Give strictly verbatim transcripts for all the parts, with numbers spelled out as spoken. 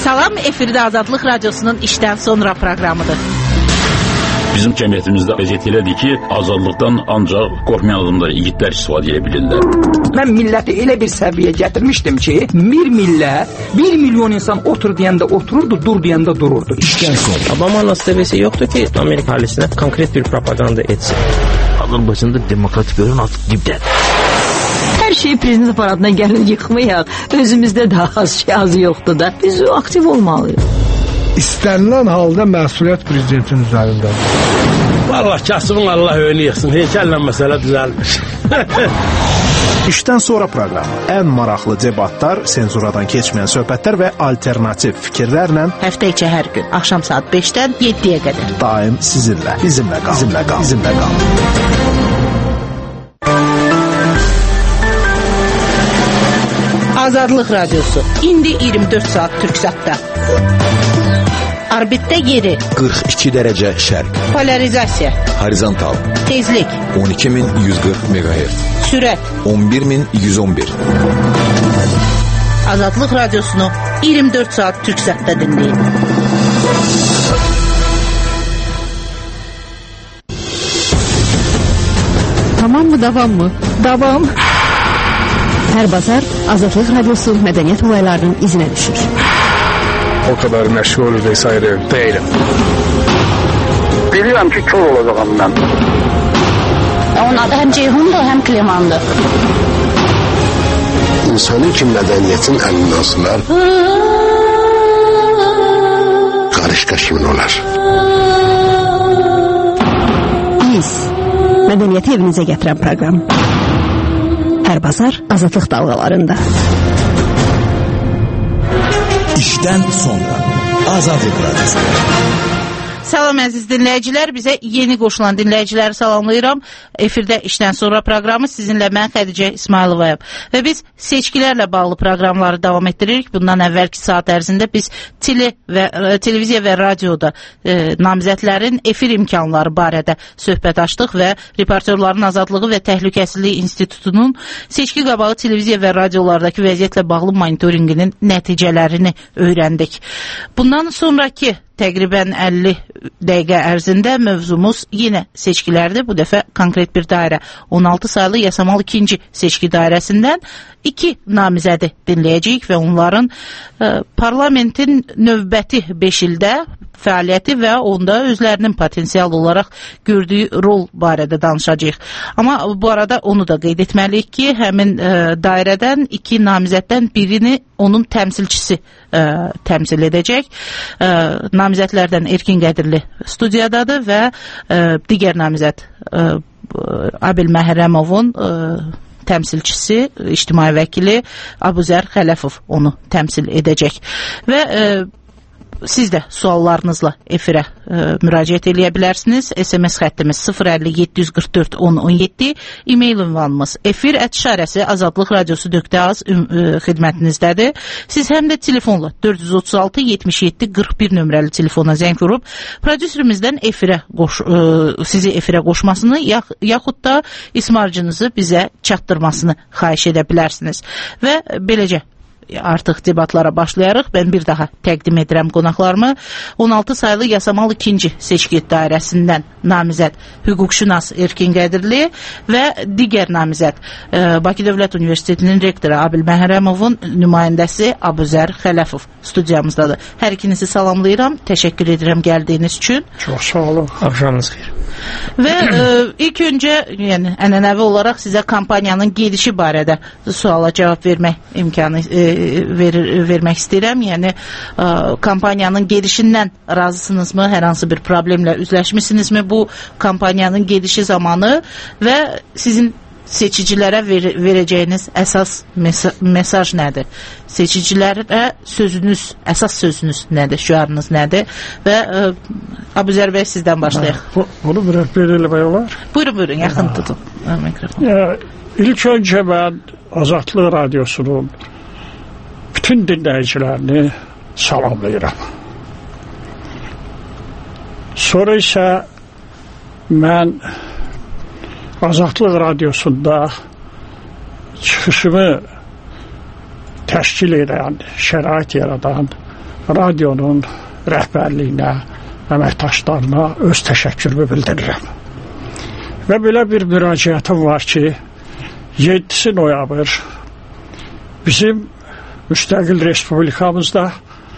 Salam, efirdə Azadlıq Radiosunun işdən sonra proqramıdır. Bizim cəmiyyətimizdə vəziyyət elədir ki, azadlıqdan ancaq qorxmayan adamlar, yiğitlər istifadə edə bilirlər. Mən milləti elə bir səviyyəyə gətirmişdim ki, bir millət, bir milyon insan otur deyəndə otururdu, dur deyəndə dururdu. İşdən sonra. Obama'nın seviyesi yoktu ki Amerika ailesine konkret bir propaganda etsin. Azərbaycanda demokratik görün artıq dibdədir. Hər şeyi prezident aparatına gəlin yıxmayaq. Özümüzdə də az şey az yoxdur da. Biz aktiv olmalıyıq. İstənilən halda məsuliyyət prezidentin üzərindədir. Vallahi kasımın Allah önü yıxsın. Heykəllə məsələ düzəlmiş. İşdən sonra proqramı. Ən maraqlı debatlar, senzuradan keçməyən söhbətlər və alternativ fikirlərlə Həftə içi hər gün axşam saat beşdən yeddiyə qədər. Daim sizinlə. Bizimlə qal. Bizimlə qal. Bizimlə qal. Azadlıq Radiosu. İndi iyirmi dörd saat Türksatda. Orbitdə yeri qırx iki dərəcə şərq. Polarizasiya. Horizontal. Tezlik on iki min yüz qırx meqahertz. Sürət on bir min yüz on bir. Azadlıq Radiosunu iyirmi dörd saat Türksatda dinləyin. Tamam mı, davam mı? Davam. Hər bazar Azadlıq Radiosu mədəniyyət olaylarının izinə düşür. O kadar məşğul vesaire değilim. Biliyorum ki kör olacağım ben. Onun adı hem Ceyhun'dur hem Kleman'dır. İnsanın ki mədəniyyətin əlindən asılar, qarışqa kimin olar? Biz, mədəniyyəti evinizə gətirən proqram. Hər bazar Azadlıq dalğalarında. İşdən sonra Azadlıq Radiosu. Salam əziz dinləyicilər, bizə yeni qoşulan dinləyiciləri salamlayıram. Efirdə işdən sonra proqramı sizinlə mən Xədicə İsmayılovayam. Və biz seçkilərlə bağlı proqramları davam etdiririk. Bundan əvvəlki saat ərzində biz tele və, televiziya və radioda e, namizədlərin efir imkanları barədə söhbət açdıq və Reportyorların Azadlığı və Təhlükəsizliyi İnstitutunun seçki qabağı televiziya və radiolardakı vəziyyətlə bağlı monitorinqinin nəticələrini öyrəndik. Bundan sonraki təqribən əlli dəqiqə ərzində mövzumuz yenə seçkilərdir. Bu dəfə konkret bir dairə on altı saylı Yasamal ikinci seçki dairəsindən iki namizədi dinləyəcəyik və onların e, parlamentin növbəti beş ildə fəaliyyəti və onda özlərinin potensial olaraq gördüyü rol barədə danışacağıq. Amma bu arada onu da qeyd etməliyik ki, həmin e, dairədən iki namizəddən birini onun təmsilçisi e, təmsil edəcək. E, namizədlərdən Erkin Qədirli studiyadadır və e, digər namizəd e, Abil Məhrəmovun e, təmsilçisi, ictimai vəkili Abuzər Xələfov onu təmsil edəcək. Və e, siz də suallarınızla efirə e, müraciət eləyə bilərsiniz. S M S xəttimiz sıfır əlli yeddi yüz qırx dörd on on yeddi, e-mail ünvanımız efir ət işarəsi azadlıq radiosu nöqtə az e, xidmətinizdədir. Siz həm də telefonla dörd yüz otuz altı yetmiş yeddi qırx bir nömrəli telefona zəng vurub prodüserimizdən efirə qoş, e, sizi efirə qoşmasını yax, yaxud da ismarcınızı bizə çatdırmasını xahiş edə bilərsiniz. Və beləcə artıq debatlara başlayarıq. Ben bir daha təqdim edirəm qonaqlarımı. on altı saylı Yasamal ikinci seçki dairəsindən namizəd hüquqşünas Erkin Qədirli və digər namizəd e, Bakı Dövlət Universitetinin rektoru Abil Məhrəmovun nümayəndəsi Abuzər Xələfov studiyamızdadır. Hər ikinizi salamlayıram. Təşəkkür edirəm gəldiyiniz üçün. Çox sağ olun. Axşamınız xeyir. Və e, ilk öncə yəni ənənəvi olaraq sizə kampaniyanın gedişi barədə suala cavab vermək imkanı e, verir, vermək istəyirəm. Yəni ə, kampaniyanın gedişindən razısınızmı? Hər hansı bir problemlə üzləşmisinizmi bu kampaniyanın gedişi zamanı və sizin seçicilərə ver, verəcəyiniz əsas mesa mesaj nədir? Seçicilərə sözünüz, əsas sözünüz nədir? Şüarınız nədir? Və ə, Abuzər bəy sizdən başlayaq. Bu, bunu biraz belə eləmək olar? Buyurun, buyurun, yaxın tutun mikrofonu. Ya, ilk öncə mən Azadlıq Radiosunun bütün dinləyicilərini salamlayıram. Sonra isə mən Azadlıq Radiosunda çıxışımı təşkil edən, şərait yaradan radionun rəhbərliyinə, əməkdaşlarına öz təşəkkürümü bildirirəm. Və belə bir müraciətim var ki, yeddisi noyabr bizim müstəqil respublikamızda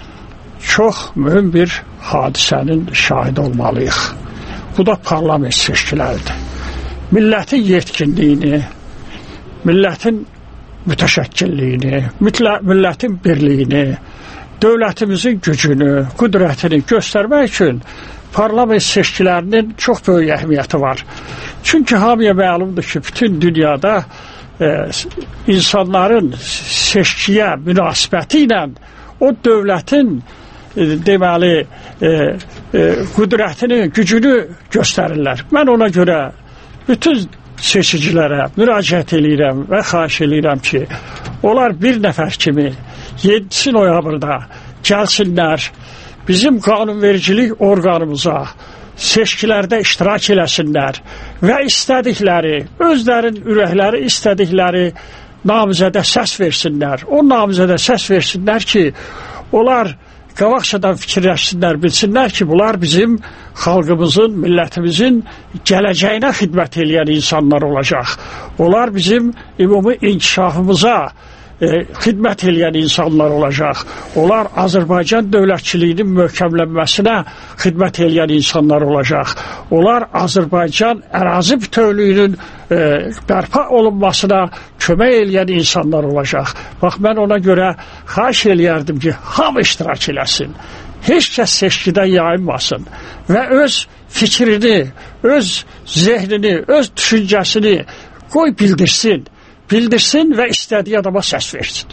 çox mühüm bir hadisənin şahidi olmalıyıq. Bu da parlament seçkiləridir. Millətin yetkinliyini, millətin mütəşəkkilliyini, millətin birliyini, dövlətimizin gücünü, qüdrətini göstərmək üçün parlament seçkilərinin çox böyük əhəmiyyəti var. Çünki hamıya məlumdur ki, bütün dünyada e, insanların seçkiyə münasibəti ilə o dövlətin e, deməli e, e, qüdrətini, gücünü göstərirlər. Mən ona görə bütün seçicilərə müraciət edirəm və xahiş edirəm ki, onlar bir nəfər kimi yeddisi noyabrda gəlsinlər, bizim qanunvericilik orqanımıza seçkilərdə iştirak eləsinlər və istədikləri, özlərin ürəkləri istədikləri namizədə səs versinlər. O namizədə səs versinlər ki, onlar qabaqcadan fikirləşsinlər, bilsinlər ki, bunlar bizim xalqımızın, millətimizin gələcəyinə xidmət edən insanlar olacaq. Onlar bizim ümumi inkişafımıza e, xidmət edən insanlar olacaq. Onlar Azərbaycan dövlətçiliyinin möhkəmlənməsinə xidmət edən insanlar olacaq. Onlar Azərbaycan ərazi bütövlüyünün e, bərpa olunmasına kömək edən insanlar olacaq. Bax, mən ona görə xahiş eləyərdim ki, hamı iştirak eləsin. Heç kəs seçkidən yayınmasın və öz fikrini, öz zehnini, öz düşüncəsini qoy bildirsin. Bildirsin və istədiyi adama səs versin.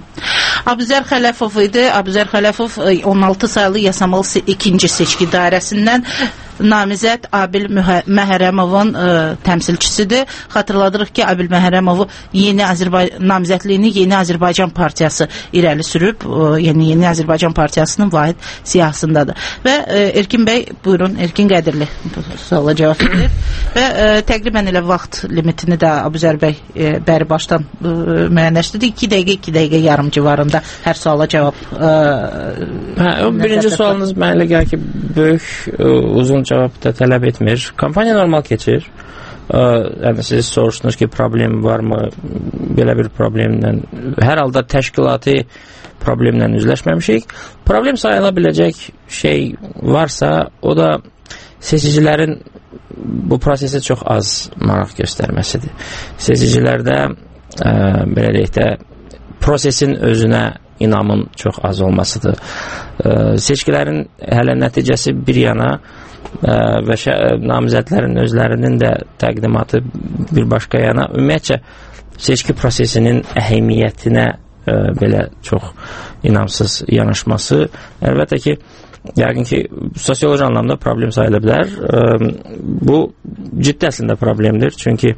Abuzər Xələfov idi. Abuzər Xələfov on altı saylı Yasamal ikinci seçki dairəsindən namizəd Abil Məhərrəmovun ə, təmsilçisidir. Xatırladırıq ki, Abil Məhərrəmovu yeni Azərbaycan namizədliyini Yeni Azərbaycan Partiyası irəli sürüb. Ə, yəni Yeni Azərbaycan Partiyasının vahid siyahısındadır. Və ə, Erkin bəy, buyurun, Erkin Qədirli suala cavab verir. Və ə, təqribən elə vaxt limitini də Abuzər bəy ə, bəri başdan ə, müəyyənləşdirdi. iki dəqiqə, iki dəqiqə yarım civarında hər suala cavab. Ə, hə, o birinci sualınız mənə elə gəlir ki, böyük, ə, uzun cavab da tələb etmir. Kampaniya normal keçir. Ə, yəni siz soruşdunuz ki, problem varmı? Belə bir problemlə, hər halda təşkilati problemlə üzləşməmişik. Problem sayıla biləcək şey varsa, o da seçicilərin bu prosesə çox az maraq göstərməsidir. Seçicilərdə ə, belə deyək də prosesin özünə inamın çox az olmasıdır. Ə, seçkilərin hələ nəticəsi bir yana ə, və şə, namizədlərin özlərinin də təqdimatı bir başqa yana, ümumiyyətcə seçki prosesinin əhəmiyyətinə ə, belə çox inamsız yanaşması, əlbəttə ki, yəqin ki, sosioloji anlamda problem sayıla bilər. Ə, bu ciddi əslində problemdir, çünki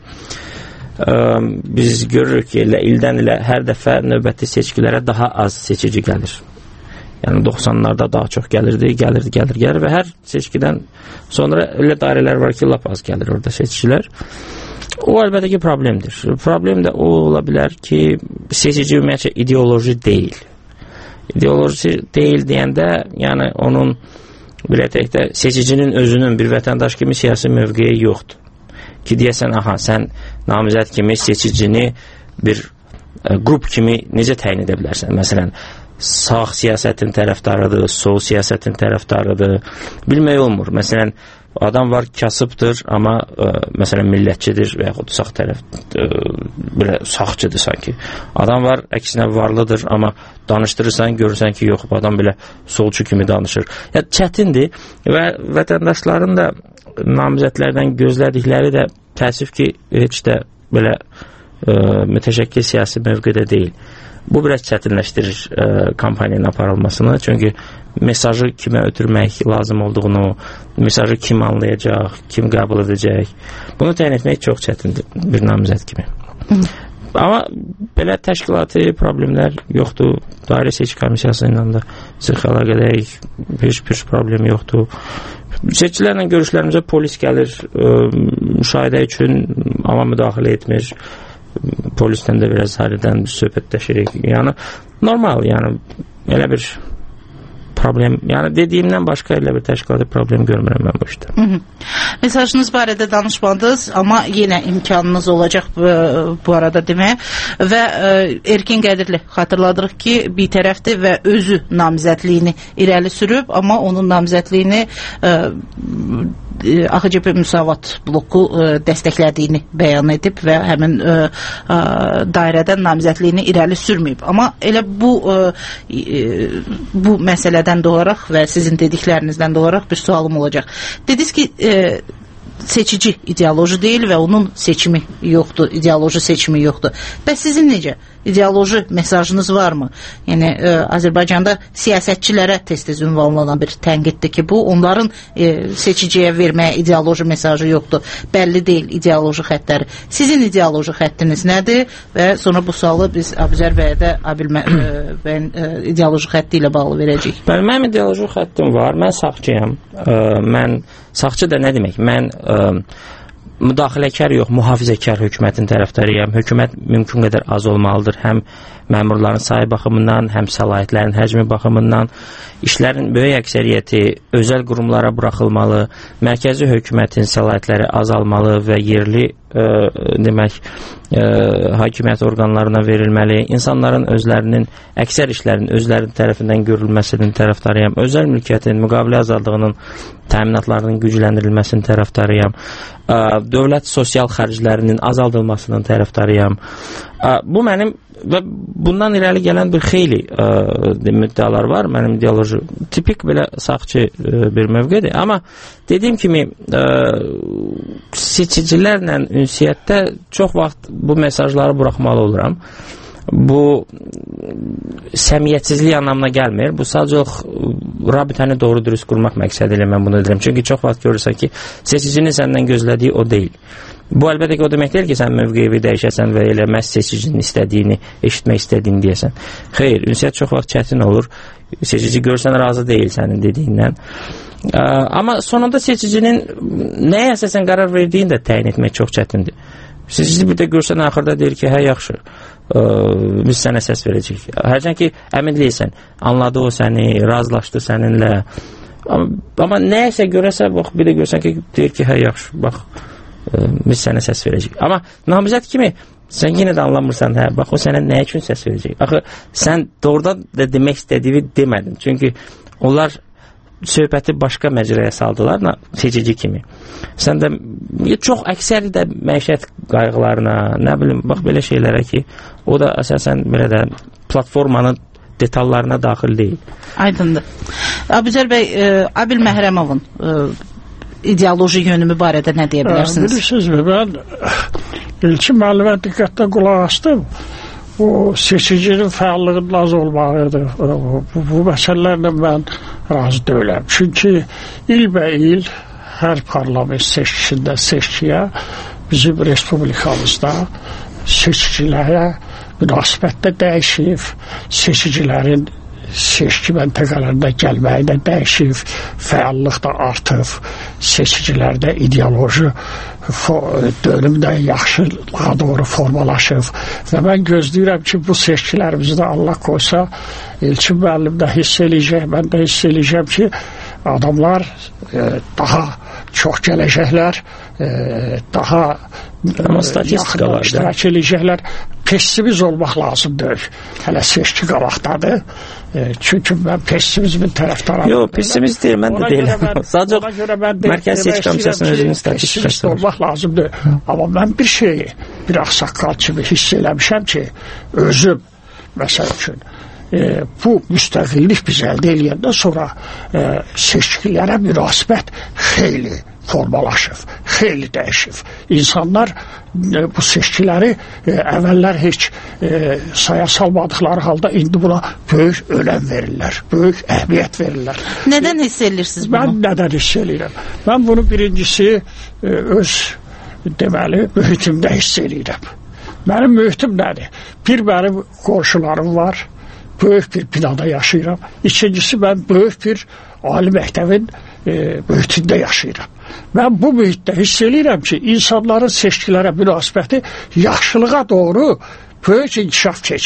ə, biz görürük ki, ildən ilə hər dəfə növbəti seçkilərə daha az seçici gəlir. Yəni doxsanlarda daha çox gəlirdi, gəlirdi, gəlir, gəlir və hər seçkidən sonra elə dairələr var ki, lap az gəlir orada seçicilər. O əlbəttə ki, problemdir. Problem də o ola bilər ki, seçici ümumiyyətcə ideoloji deyil. İdeoloji deyil deyəndə, yəni onun belə deyək də seçicinin özünün bir vətəndaş kimi siyasi mövqeyi yoxdur. Ki, deyəsən, aha, sən namizəd kimi seçicini bir ə, qrup kimi necə təyin edə bilərsən? Məsələn, sağ siyasətin tərəfdarıdır, sol siyasətin tərəfdarıdır, bilmək olmur. Məsələn, adam var kasıbdır, amma ə, məsələn millətçidir və yaxud sağ tərəf ə, belə sağçıdır sanki. Adam var, əksinə varlıdır, amma danışdırırsan, görürsən ki, yox, adam belə solçu kimi danışır. Ya, çətindir və vətəndaşların da namizədlərdən gözlədikləri də təəssüf ki, heç də belə ə, mütəşəkkil siyasi mövqedə deyil. Bu biraz çətinləşdirir ə, kampaniyanın aparılmasını, çünki mesajı kimə ötürmək lazım olduğunu, mesajı kim anlayacaq, kim qəbul edəcək, bunu təyin etmək çox çətindir bir namizəd kimi. Hı. Amma belə təşkilati problemlər yoxdur. Dairə seçki komissiyası ilə də sıx əlaqədəyik, heç bir problem yoxdur. Seçkilərlə görüşlərimizə polis gəlir, ə, müşahidə üçün, amma müdaxilə etmir. Polisdən də biraz haridən söhbətləşirik. Yəni normal, yəni elə bir problem, yəni dediyimdən başqa elə bir təşkilati problem görmürəm mən bu işdə. Hı -hı. Mesajınız barədə danışmadınız, amma yenə imkanınız olacaq bu, bu arada deməyə və e, Erkin Qədirli xatırladırıq ki, bir tərəfdir və özü namizədliyini irəli sürüb, amma onun namizədliyini e, A X C P Müsavat bloku e, dəstəklədiyini bəyan edib və həmin e, e, dairədən namizədliyini irəli sürməyib. Amma elə bu e, e, bu məsələdən də olaraq və sizin dediklərinizdən də olaraq bir sualım olacaq. Dediniz ki, e, seçici ideoloji deyil və onun seçimi yoxdur, ideoloji seçimi yoxdur. Bəs sizin necə? İdeoloji mesajınız varmı? Yəni e, Azərbaycanda siyasətçilərə tez-tez ünvanlanan bir tənqiddir ki, bu onların e, seçiciyə verməyə ideoloji mesajı yoxdur. Bəlli deyil ideoloji xəttləri. Sizin ideoloji xəttiniz nədir? Və sonra bu sualı biz Abuzər bəyə də Abil bəyin e, ideoloji xətti ilə bağlı verəcəyik. Bəli, mənim ideoloji xəttim var. Mən sağçıyam. E, mən sağçı da nə demək? Mən e, müdaxiləkar yox, mühafizəkar hökumətin tərəfdarıyam. Hökumət mümkün qədər az olmalıdır. Həm məmurların sayı baxımından, həm səlahiyyətlərin həcmi baxımından. İşlərin böyük əksəriyyəti özəl qurumlara buraxılmalı, mərkəzi hökumətin səlahiyyətləri azalmalı və yerli e, demək e, hakimiyyət orqanlarına verilməli. İnsanların özlərinin, əksər işlərin özlərinin tərəfindən görülməsinin tərəfdarıyam. Özəl mülkiyyətin, müqavilə azadlığının təminatlarının gücləndirilməsinin tərəfdarıyam. E, dövlət sosial xərclərinin azaldılmasının tərəfdarıyam. E, bu mənim və bundan irəli gələn bir xeyli ə, müddəalar var. Mənim ideoloji tipik belə sağçı ə, bir mövqedir. Amma dediyim kimi ə, seçicilərlə ünsiyyətdə çox vaxt bu mesajları buraxmalı oluram. Bu səmiyyətsizlik anlamına gəlmir. Bu sadəcə rabitəni doğru dürüst qurmaq məqsədi ilə mən bunu edirəm. Çünki çox vaxt görürsən ki, seçicinin səndən gözlədiyi o deyil. Bu əlbəttə ki, o demək deyil ki, sən mövqeyi dəyişəsən və elə məhz seçicinin istədiyini, eşitmək istədiyini deyəsən. Xeyr, ünsiyyət çox vaxt çətin olur. Seçici görsən razı deyil sənin dediyindən. Ə, amma sonunda seçicinin nəyə əsasən qərar verdiyini də təyin etmək çox çətindir. Seçici bir də görsən axırda deyir ki, hə, yaxşı, ə, biz sənə səs verəcəyik. Hərçən ki, əmin deyilsən, anladı o səni, razılaşdı səninlə. Amma, amma nəyəsə görəsə, bax, bir də görsən ki, deyir ki, hə, yaxşı, bax, biz sənə səs verəcəyik. Amma namizəd kimi sən yenə də anlamırsan, hə, bax o sənə nə üçün səs verəcək? Axı sən doğrudan da demək istədiyini demədin. Çünki onlar söhbəti başqa məcraya saldılar, seçici kimi. Sən də çox əksəri də məişət qayğılarına, nə bilim, bax belə şeylərə ki, o da əsasən belə də platformanın detallarına daxil deyil. Aydındır. Abuzər bəy, e, Abil Məhrəmovun e, ideoloji yönümü barədə nə deyə bilərsiniz? Bilirsiniz mi, mən İlkin müəllimə diqqətlə qulaq astım. O seçicinin fəallığının az olmağıdır. Bu, bu məsələlərlə mən razı deyiləm. Çünki ilbə il hər parlament seçkisində seçkiyə bizim respublikamızda seçicilərə münasibətdə dəyişib, seçicilərin seçki məntəqələrində gəlməyi də dəyişib, fəallıq da artıb, seçicilərdə ideoloji dönüm də yaxşılığa doğru formalaşıb və mən gözləyirəm ki, bu seçkilərimizdə Allah qoysa, İlkin müəllim də hiss eləyəcək, mən də hiss eləyəcəm ki, adamlar e, daha çox gələcəklər, e, daha yaxın iştirak eləyəcəklər. Pessimist olmaq lazım deyil. Hələ seçki qabaqdadır. E, çünki mən pessimizmin tərəfdarıyam. Yox, pessimist deyil, mən də deyiləm. Sadəcə Mərkəzi Seçki Komissiyasının özünün statistikası. Pessimist olmaq lazım deyil. Amma mən bir şeyi, bir ağsaqqal kimi hiss eləmişəm ki, özüm, məsəl üçün, e, bu müstəqillik biz əldə eləyəndən sonra e, seçkilərə münasibət xeyli formalaşıb, xeyli dəyişib. İnsanlar e, bu seçkiləri e, əvvəllər heç e, saya salmadıqları halda indi buna böyük önəm verirlər, böyük əhmiyyət verirlər. Nədən hiss edirsiniz bunu? Mən nədən hiss edirəm? Mən bunu birincisi e, öz deməli mühitimdə hiss edirəm. Mənim mühitim nədir? Bir mənim qonşularım var, böyük bir binada yaşayıram. İkincisi mən böyük bir ali məktəbin e, mühitində yaşayıram. Mən bu mühitdə hiss edirəm ki, insanların seçkilərə münasibəti yaxşılığa doğru böyük inkişaf keçib.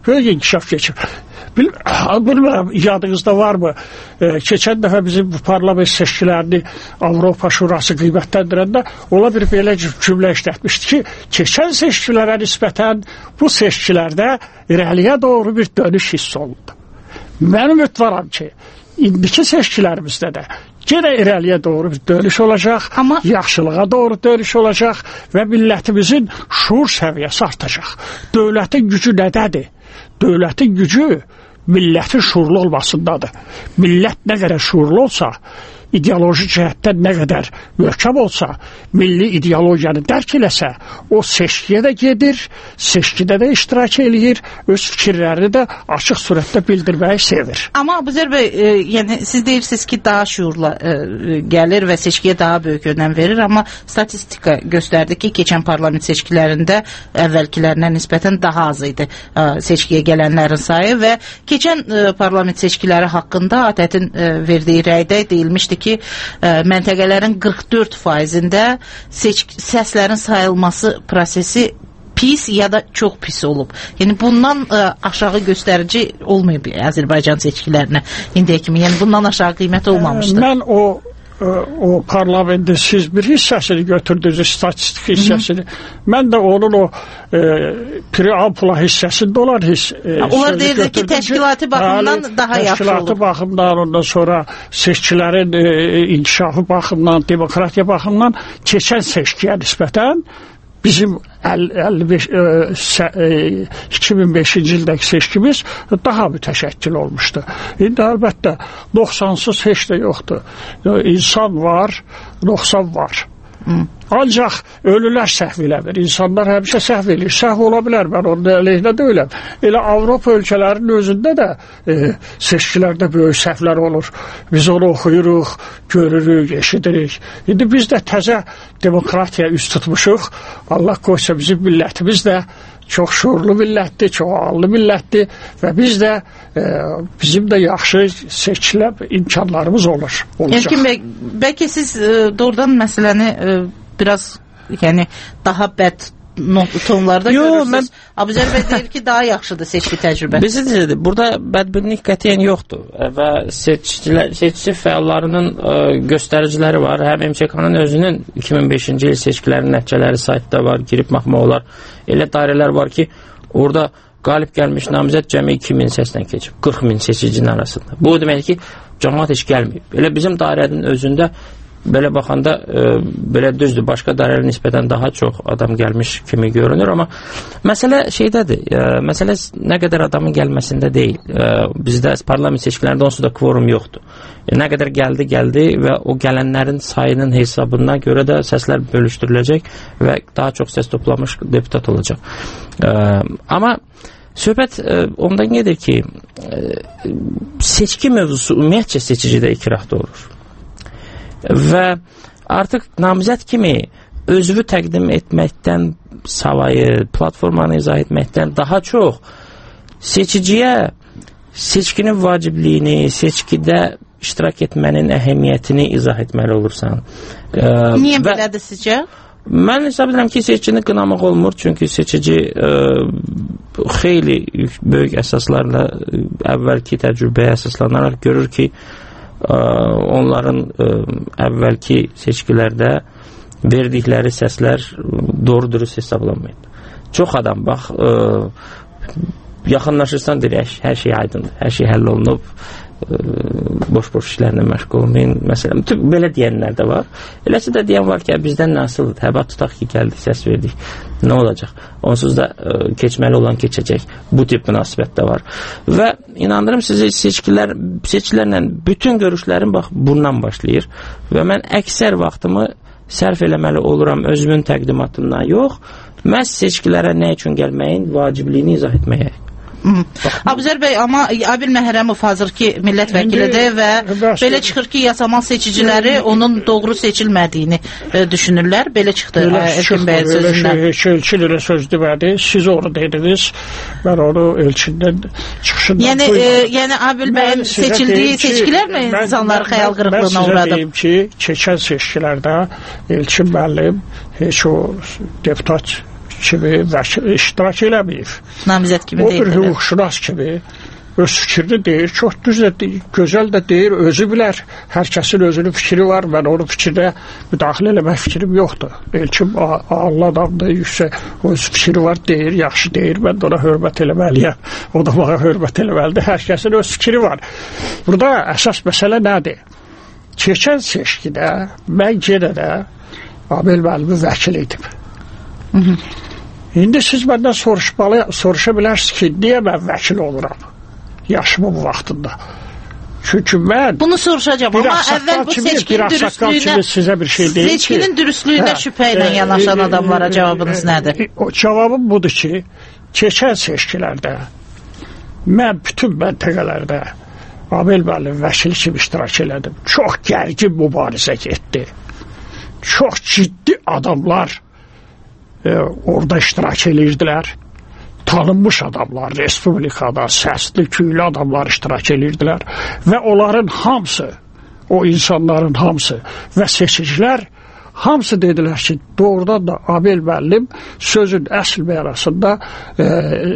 böyük inkişaf keçib. Bil, bilmirəm, yadınızda varmı? E, keçən dəfə bizim parlament seçkilərini Avropa Şurası qiymətləndirəndə ola bir belə cümlə işlətmişdi ki, keçən seçkilərə nisbətən bu seçkilərdə irəliyə doğru bir dönüş hiss olundu. Mən ümidvaram ki, indiki seçkilərimizdə də yenə irəliyə doğru bir dönüş olacaq, amma yaxşılığa doğru dönüş olacaq və millətimizin şuur səviyyəsi artacaq. Dövlətin gücü nədədir? Dövlətin gücü millətin şuurlu olmasındadır. Millət nə qədər şuurlu olsa, ideoloji cəhətdən nə qədər möhkəm olsa, milli ideologiyanı dərk eləsə, o seçkiyə də gedir, seçkidə də iştirak eləyir, öz fikirlərini də açıq surətdə bildirməyi sevir. Amma Abuzer bəy, e, yəni siz deyirsiniz ki, daha şuurla e, gəlir və seçkiyə daha böyük önəm verir, amma statistika göstərdi ki, keçən parlament seçkilərində əvvəlkilərinə nisbətən daha az idi e, seçkiyə gələnlərin sayı və keçən e, parlament seçkiləri haqqında ATƏT-in e, verdiyi rəydə deyilmişdi ki, ə, məntəqələrin qırx dörd faizində seç səslərin sayılması prosesi pis ya da çox pis olub. Yəni bundan ə, aşağı göstərici olmayıb Azərbaycan seçkilərinə indiyə kimi. Yəni bundan aşağı qiymət olmamışdır. Mən o o parlamentin siz bir hissəsini götürdünüz, statistik hissəsini. Hı -hı. Mən də onun o e, preampula hissəsində olan hiss e, onlar deyirdi ki, təşkilatı baxımdan hali, daha yaxşı olur. Təşkilatı baxımdan, ondan sonra seçkilərin e, inkişafı baxımdan, demokratiya baxımdan keçən seçkiyə nisbətən bizim əlli beş, e, iki min beşinci ildəki seçkimiz daha mütəşəkkil olmuşdu. İndi əlbəttə noxsansız heç də yoxdur. İnsan var, noxsan var. Hmm. Ancaq ölülər səhv eləmir. İnsanlar həmişə səhv eləyir. Səhv ola bilər, mən onun əleyhinə deyiləm. Elə Avropa ölkələrinin özündə də e, seçkilərdə böyük səhvlər olur. Biz onu oxuyuruq, görürük, eşidirik. İndi biz də təzə demokratiya üst tutmuşuq. Allah qoysa bizim millətimiz də çox şuurlu millətdir, çox ağıllı millətdir və biz də e, bizim də yaxşı seçkilə imkanlarımız olur. Olacaq. Erkin bəy, bəlkə siz e, doğrudan məsələni e, biraz yəni daha bəd tonlarda Yo, görürsünüz. Mən... Abuzer bəy deyir ki, daha yaxşıdır seçki təcrübə. Bizdir, burada bədbinlik qətiyyən yoxdur və seçkilər, seçki fəallarının ə, göstəriciləri var. Həm M Ç K-nın özünün iki min beşinci il seçkilərinin nəticələri saytda var, girib baxmaq olar. Elə dairələr var ki, orada qalib gəlmiş namizəd cəmi iki min səsdən keçib, qırx min seçicinin arasında. Bu demək ki, cəmaət heç gəlməyib. Elə bizim dairənin özündə belə baxanda e, belə düzdür, başqa dairələrə nisbətən daha çox adam gəlmiş kimi görünür, amma məsələ şeydədir, e, məsələ nə qədər adamın gəlməsində deyil. E, bizdə parlament seçkilərində onsuz da kvorum yoxdur. E, nə qədər gəldi, gəldi və o gələnlərin sayının hesabına görə də səslər bölüşdürüləcək və daha çox səs toplamış deputat olacaq. E, amma söhbət e, ondan gedir ki, e, seçki mövzusu ümumiyyətcə seçicidə ikrah doğurur. Və artıq namizəd kimi özünü təqdim etməkdən savayı, platformanı izah etməkdən daha çox seçiciyə seçkinin vacibliyini, seçkidə iştirak etmənin əhəmiyyətini izah etməli olursan. Niyə belədir sizcə? Mən hesab edirəm ki, seçicini qınamaq olmur, çünki seçici ə, xeyli böyük əsaslarla əvvəlki təcrübəyə əsaslanaraq görür ki, onların ə, əvvəlki seçkilərdə verdikləri səslər doğru-dürüst hesablanmayıb. Çox adam, bax, ə, yaxınlaşırsan deyir, hər şey aydındır, hər şey həll olunub, boş-boş işlərlə məşğul olmayın, məsələn, belə deyənlər də var. Eləsi də deyən var ki, bizdən nə asılıdır, həbət tutaq ki, gəldik, səs verdik, nə olacaq? Onsuz da ə, keçməli olan keçəcək. Bu tip münasibət də var. Və inandırım sizi, seçkilər, seçkilərlə bütün görüşlərim bax, bundan başlayır və mən əksər vaxtımı sərf eləməli oluram özümün təqdimatından yox, məhz seçkilərə nə üçün gəlməyin vacibliyini izah etməyə. Abuzer bəy, amma Abil Məhrəmov hazırki millət vəkilidir və belə çıxır ki, yasamal seçiciləri onun doğru seçilmədiyini e, düşünürlər. Belə çıxdı Erkin bəy sözündən. Elçin elə söz demədi, siz onu dediniz, mən onu Elçindən çıxışından yəni, e, yəni Abil bəyin seçildiyi seçkilərlə insanları xəyal qırıqlığına uğradı. Mən sizə deyim ki, keçən seçkilərdə Elçin müəllim heç o deputat kimi vəkil iştirak eləməyib. Namizəd kimi deyil. O bir hüquqşünas kimi öz fikrini deyir, çox düz də deyir, gözəl də deyir, özü bilər. Hər kəsin özünün fikri var, mən onun fikrinə müdaxilə eləmək fikrim yoxdur. Elçim Allah adamdır, yüksək öz fikri var, deyir, yaxşı deyir, mən də ona hörmət eləməliyəm, o da bana hörmət eləməlidir, hər kəsin öz fikri var. Burada əsas məsələ nədir? Keçən seçkidə mən yenə də Amil müəllimi vəkil edib. Hı -hı. İndi siz məndən soruşmalı, soruşa bilərsiniz ki, niyə mən vəkil oluram? Yaşımın bu vaxtında. Çünki mən bunu soruşacağım amma əvvəl bu seçkinin dürüstlüyünə sizə bir şey deyim ki, seçkinin dürüstlüyünə şübhə ilə yanaşan adamlara cavabınız nədir? O cavabım budur ki, keçən seçkilərdə mən bütün məntəqələrdə Amil müəllim vəkili kimi iştirak elədim. Çox gərgin mübarizə getdi. Çox ciddi adamlar e, orada iştirak edirdilər. Tanınmış adamlar, respublikada səsli, küylü adamlar iştirak edirdilər və onların hamısı, o insanların hamısı və seçicilər hamısı dedilər ki, doğrudan da Amil müəllim sözün əsl mənasında e,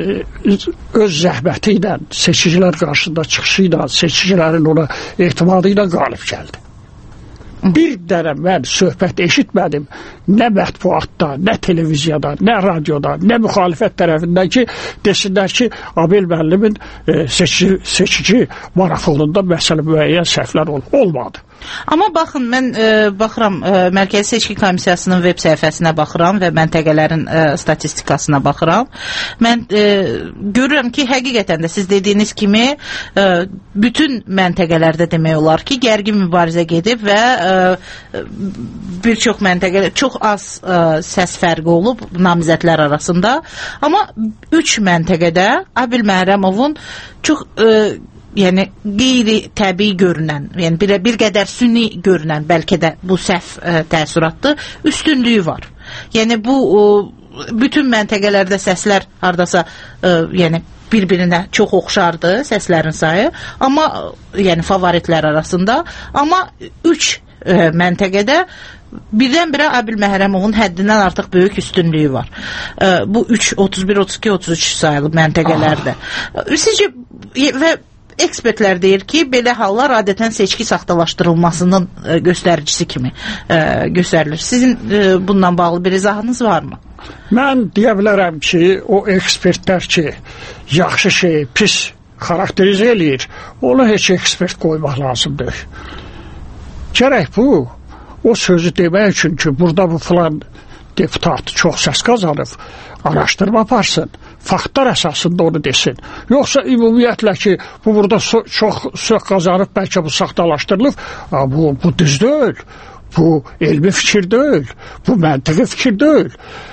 öz zəhməti ilə, seçicilər qarşısında çıxışı ilə, seçicilərin ona etimadı ilə qalib gəldi. Bir dənə mən söhbət eşitmədim, nə mətbuatda, nə televiziyada, nə radioda, nə müxalifət tərəfindən ki, desinlər ki, Amil müəllimin e, seçici, seçici marafonunda məsələ müəyyən səhvlər ol olmadı. Amma baxın, mən e, baxıram, e, Mərkəzi Seçki Komissiyasının web səhifəsinə baxıram və məntəqələrin e, statistikasına baxıram. Mən e, görürəm ki, həqiqətən də siz dediyiniz kimi e, bütün məntəqələrdə demək olar ki, gərgin mübarizə gedib və e, bir çox məntəqələr, çox az e, səs fərqi olub namizədlər arasında. Amma üç məntəqədə Abil Məhrəmovun çox e, yəni qeyri-təbii görünən, yəni bir, bir qədər sünni görünən, bəlkə də bu səhv ə, təəssüratdır, üstünlüyü var. Yəni bu ə, bütün məntəqələrdə səslər hardasa ə, yəni bir-birinə çox oxşardı səslərin sayı, amma yəni favoritlər arasında, amma üç ə, məntəqədə birdən-birə Abil Məhrəmovun həddindən artıq böyük üstünlüyü var. Ə, bu üç, otuz bir, otuz iki, otuz üç sayılı məntəqələrdə. Sizcə və ekspertlər deyir ki, belə hallar adətən seçki saxtalaşdırılmasının e, göstəricisi kimi e, göstərilir. Sizin e, bundan bağlı bir izahınız varmı? Mən deyə bilərəm ki, o ekspertlər ki, yaxşı şey, pis xarakterizə eləyir, ona heç ekspert qoymaq lazımdır. Gərək bu, o sözü demək üçün ki, burada bu filan deputat çox səs qazanıb, araşdırma aparsın, faktlar əsasında onu desin. Yoxsa ümumiyyətlə ki, bu burada so çox söz qazanıb, bəlkə bu saxtalaşdırılıb, bu, bu düz deyil, bu elmi fikir deyil, bu məntiqi fikir deyil.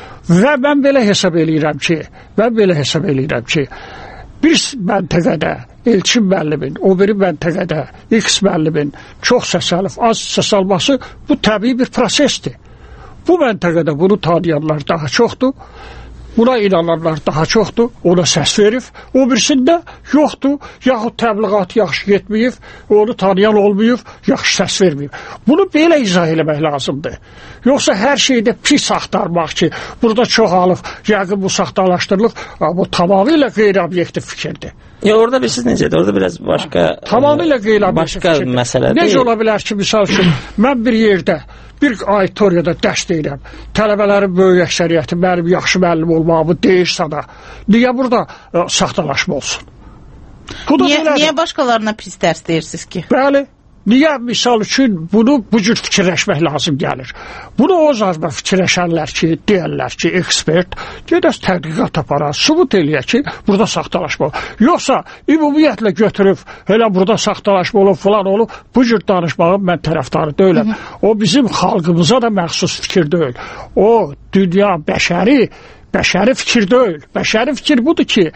Və mən belə hesab eləyirəm ki, mən belə hesab eləyirəm ki, bir məntəqədə Elçin müəllimin, o biri məntəqədə X müəllimin çox səs alıb, az səs alması bu təbii bir prosesdir. Bu məntəqədə bunu tanıyanlar daha çoxdur, buna inananlar daha çoxdur, ona səs verib, o birisində yoxdur, yaxud təbliğat yaxşı getməyib, onu tanıyan olmayıb, yaxşı səs verməyib. Bunu belə izah eləmək lazımdır. Yoxsa hər şeydə pis axtarmaq ki, burada çoxalıb, yəqin bu saxtalaşdırılıb, bu tamamilə qeyri-obyektiv fikirdir. Ya orada bir siz necədir? Orada biraz başqa tamamilə qeyri-obyektiv fikirdir. Məsələdir. Necə ola bilər ki, misal üçün, mən bir yerdə bir auditoriyada dərs deyirəm. Tələbələrin böyük əksəriyyəti mənim yaxşı müəllim olmağımı deyirsə da, niyə burada ə, saxtalaşma olsun? Niyə, niyə başqalarına pis dərs deyirsiniz ki? Bəli. Niyə misal üçün bunu bu cür fikirləşmək lazım gəlir? Bunu o zaman fikirləşənlər ki, deyərlər ki, ekspert, gedəs tədqiqat aparar, sübut eləyər ki, burada saxtalaşma olur. Yoxsa, ümumiyyətlə götürüb, elə burada saxtalaşma olur, falan olur, bu cür danışmağın mən tərəfdarı deyiləm. Hı -hı. O bizim xalqımıza da məxsus fikir deyil. O, dünya, bəşəri, bəşəri fikir deyil. Bəşəri fikir budur ki,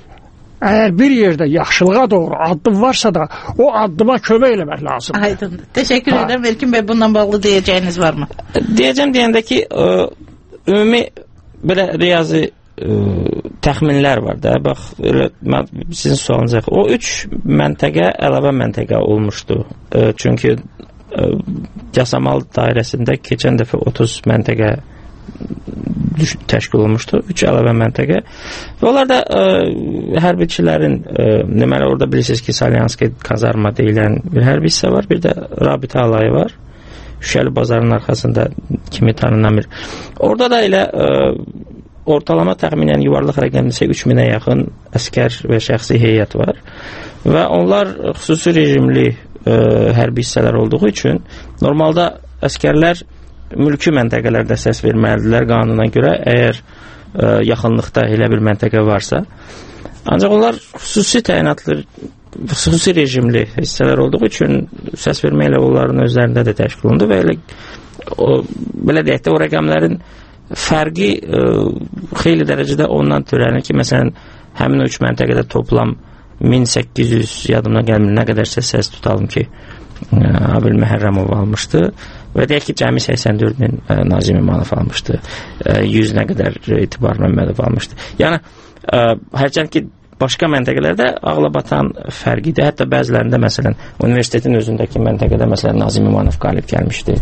əgər bir yerdə yaxşılığa doğru addım varsa da o addıma kömək eləmək lazımdır. Aydındır. Təşəkkür ha. edirəm. Elkin bəy, bundan bağlı deyəcəyiniz varmı? Deyəcəm deyəndə ki, ə, ümumi belə riyazi ə, təxminlər var da. Bax, elə, mən, sizin sualınıza o üç məntəqə əlavə məntəqə olmuşdu. Ə, çünki ə, yasamal dairəsində keçən dəfə otuz məntəqə təşkil olunmuşdu. üç əlavə məntəqə. Və onlar da ə, hərbiçilərin, ə, deməli orada bilirsiniz ki, Salyanski kazarma deyilən bir hərbi hissə var, bir də rabitə alayı var. Şüşəli bazarın arxasında kimi tanınan bir. Orada da elə ə, ortalama təxminən yuvarlaq rəqəmdə isə üç minə yaxın əskər və şəxsi heyət var. Və onlar xüsusi rejimli ə, hərbi hissələr olduğu üçün normalda əskərlər mülki məntəqələrdə səs verməlidirlər qanuna görə, əgər ə, yaxınlıqda elə bir məntəqə varsa. Ancaq onlar xüsusi təyinatlı, xüsusi rejimli hissələr olduğu üçün səs verməklə onların özlərində də təşkil olundu və elə o, belə deyək də o rəqəmlərin fərqi ə, xeyli dərəcədə ondan törənir ki, məsələn, həmin üç məntəqədə toplam min səkkiz yüz yadımdan gəlmir, nə qədərsə səs tutalım ki, Abil Məhərrəmov almışdı və deyək ki, cəmi səksən dörd min Nazim İmanov almışdı, yüz nə qədər Etibar Məmmədov almışdı. Yəni, hərçənd ki, başqa məntəqələrdə ağlabatan fərqidir. Hətta bəzilərində, məsələn, universitetin özündəki məntəqədə, məsələn, Nazim İmanov qalib gəlmişdi.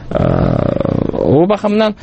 O baxımdan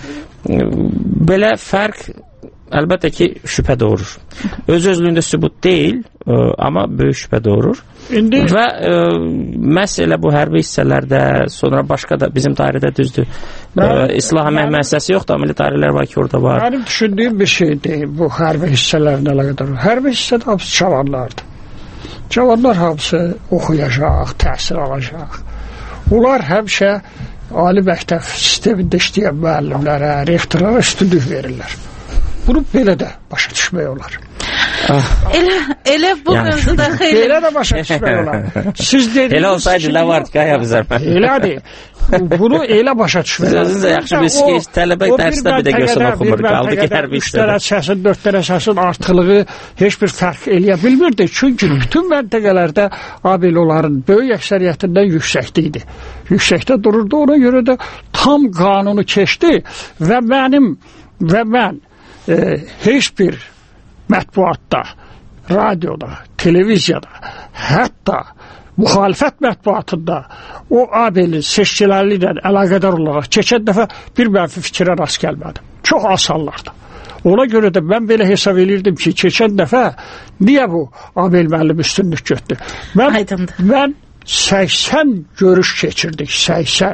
belə fərq əlbəttə ki, şübhə doğurur. Öz-özlüyündə sübut deyil, ə, amma böyük şübhə doğurur. İndi... Və ə, məhz elə bu hərbi hissələrdə, sonra başqa da bizim tarixdə düzdür. Mən, İslah əmək müəssisəsi yoxdur, milli tarixlər var ki, orada var. Mənim düşündüyüm bir şey deyil bu hərbi hissələrlə əlaqədar. Hərbi hissədə hamısı cavanlardır. Cavanlar hamısı oxuyacaq, təhsil alacaq. Onlar həmişə ali məktəb sistemində işləyən müəllimlərə, rektorlara üstünlük verirlər. Bunu belə də başa düşmək olar. Ah. Elə, elə bu yəni, mövzuda xeyli. Belə də başa düşmək olar. Siz dediniz. Elə olsaydı nə var ki, qaya bizər. Elədir. Bunu elə başa düşmək olar. Özünüzə yaxşı bir ki, tələbə dərsdə bir də görsün oxumur. Qaldı ki, hər bir üç dənə səsin, dörd dənə səsin artıqlığı heç bir fərq eləyə bilmirdi. Çünki bütün məntəqələrdə Abil onların böyük əksəriyyətindən yüksəkdə idi. Yüksəkdə dururdu, ona görə də tam qanunu keçdi və mənim və mən e, heç bir mətbuatda, radioda, televiziyada, hətta müxalifət mətbuatında o Abelin seçkiləri ilə əlaqədar olaraq keçən dəfə bir mənfi fikrə rast gəlmədim. Çox asanlardı. Ona görə də mən belə hesab edirdim ki, keçən dəfə niyə bu Abel müəllim üstünlük götürdü? Mən, mən səksən görüş keçirdik, səksən.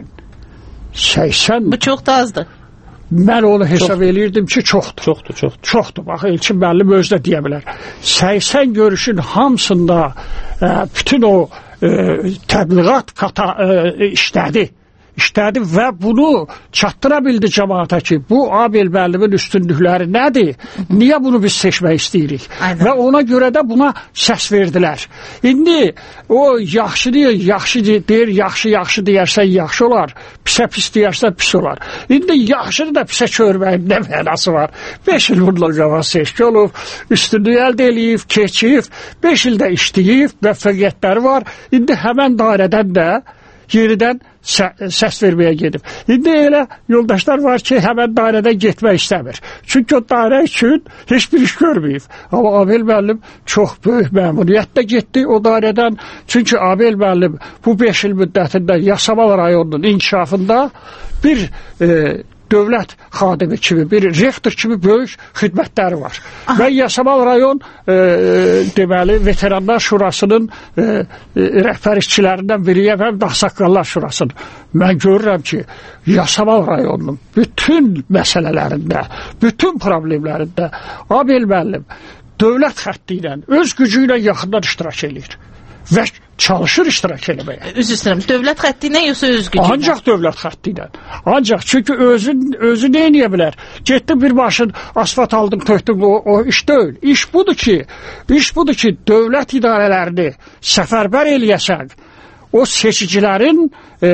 səksən. Bu çox da azdır. Mən onu hesab edirdim ki, çoxdur. Çoxdur, çoxdur. Çoxdur. Bax, Elçin müəllim özü də deyə bilər. səksən görüşün hamısında ə, bütün o ə, təbliğat kata, ə, işlədi. İşlədi və bunu çatdıra bildi cəmaata ki, bu Abel müəllimin üstünlükləri nədir? Niyə bunu biz seçmək istəyirik? Aynen. Və ona görə də buna səs verdilər. İndi o yaxşı deyir, yaxşı deyir, yaxşı yaxşı deyərsən yaxşı olar, pisə pis deyərsən pis olar. İndi yaxşını da pisə çörməyin nə mənası var? beş il bununla qabaq seçki olub, üstünlüyü əldə eləyib, keçib, beş ildə işləyib, müvəffəqiyyətləri var. İndi həmən dairədən də yenidən sə səs verməyə gedib. İndi elə yoldaşlar var ki, həmən dairədən getmək istəmir. Çünki o dairə üçün heç bir iş görməyib. Amma Abel müəllim çox böyük məmuriyyətlə getdi o dairədən. Çünki Abel müəllim bu beş il müddətində Yasamal rayonunun inkişafında bir e, dövlət xadimi kimi, bir rektor kimi böyük xidmətləri var. Aha. Və Yasamal rayon e, deməli Veteranlar Şurasının e, e, rəhbər işçilərindən biriyəm, həm də Ağsaqqallar Şurasının. Mən görürəm ki, Yasamal rayonunun bütün məsələlərində, bütün problemlərində Abel müəllim dövlət xətti ilə, öz gücü ilə yaxından iştirak edir. Və çalışır iştirak eləməyə. Üz istəyirəm, dövlət xətti ilə yoxsa öz gücü ilə? Ancaq dövlət xətti ilə. Ancaq çünki özü, özü nə eləyə bilər? Getdi bir maşın asfalt aldın, tökdün, o, o iş deyil. İş budur ki, iş budur ki, dövlət idarələrini səfərbər eləyəsən, o seçicilərin e,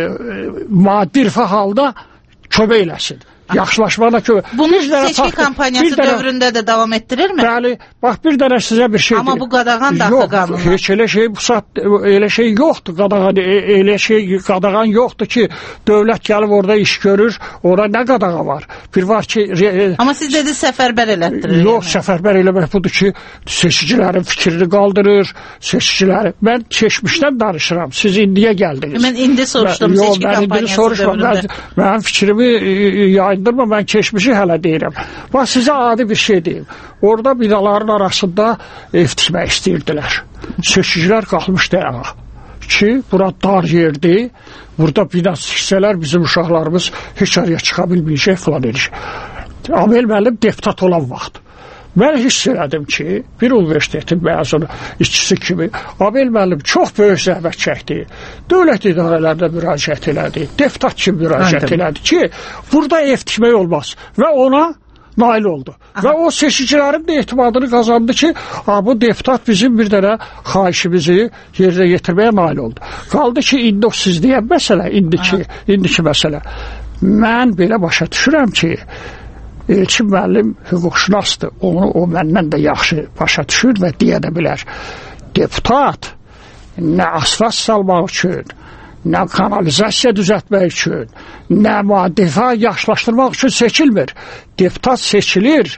maddi rifah halda kömək eləsin. Yaxşılaşmada kömək. Bunu seçki kampaniyası dövründə də davam etdirirmi? Bəli, bax bir dənə sizə bir şey Amma deyim. bu qadağan daxil qanunu. Yox, heç elə şey, bu saat, elə şey yoxdur, qadağan, elə şey, qadağan yoxdur ki, dövlət gəlib orada iş görür, orada nə qadağa var? Bir var ki... E, Amma siz dediniz səfərbər elətdirir. Yox, yəni. Səfərbər eləmək budur ki, seçicilərin fikrini qaldırır, seçiciləri. Mən keçmişdən danışıram, siz indiyə gəldiniz. Mən indi soruşdum, mən, seçki yox, kampaniyası soruşmam, dövründə. Mən, mən fikrimi yayın yandırma, mən keçmişi hələ deyirəm. Bax, sizə adi bir şey deyim. Orada binaların arasında ev tikmək istəyirdilər. Seçicilər qalmışdı ayağa. Ki, bura dar yerdir, burada bina tiksələr bizim uşaqlarımız heç araya çıxa bilməyəcək falan edir. Amel müəllim deputat olan vaxt. Mən hiss elədim ki, bir universitetin məzunu işçisi kimi Amel müəllim çox böyük zəhmət çəkdi. Dövlət idarələrində müraciət elədi, deputat kimi müraciət Aynen. elədi ki, burada ev tikmək olmaz və ona nail oldu. Aha. Və o seçicilərin də etimadını qazandı ki, bu deputat bizim bir dənə xahişimizi yerinə yetirməyə nail oldu. Qaldı ki, indi o siz deyən məsələ, indiki, indiki məsələ. Mən belə başa düşürəm ki, Elçin müəllim hüquqşünasdır. Onu o məndən də yaxşı başa düşür və deyə də bilər. Deputat nə asfalt salmaq üçün, nə kanalizasiya düzəltmək üçün, nə madəfa yaşlaşdırmaq üçün seçilmir. Deputat seçilir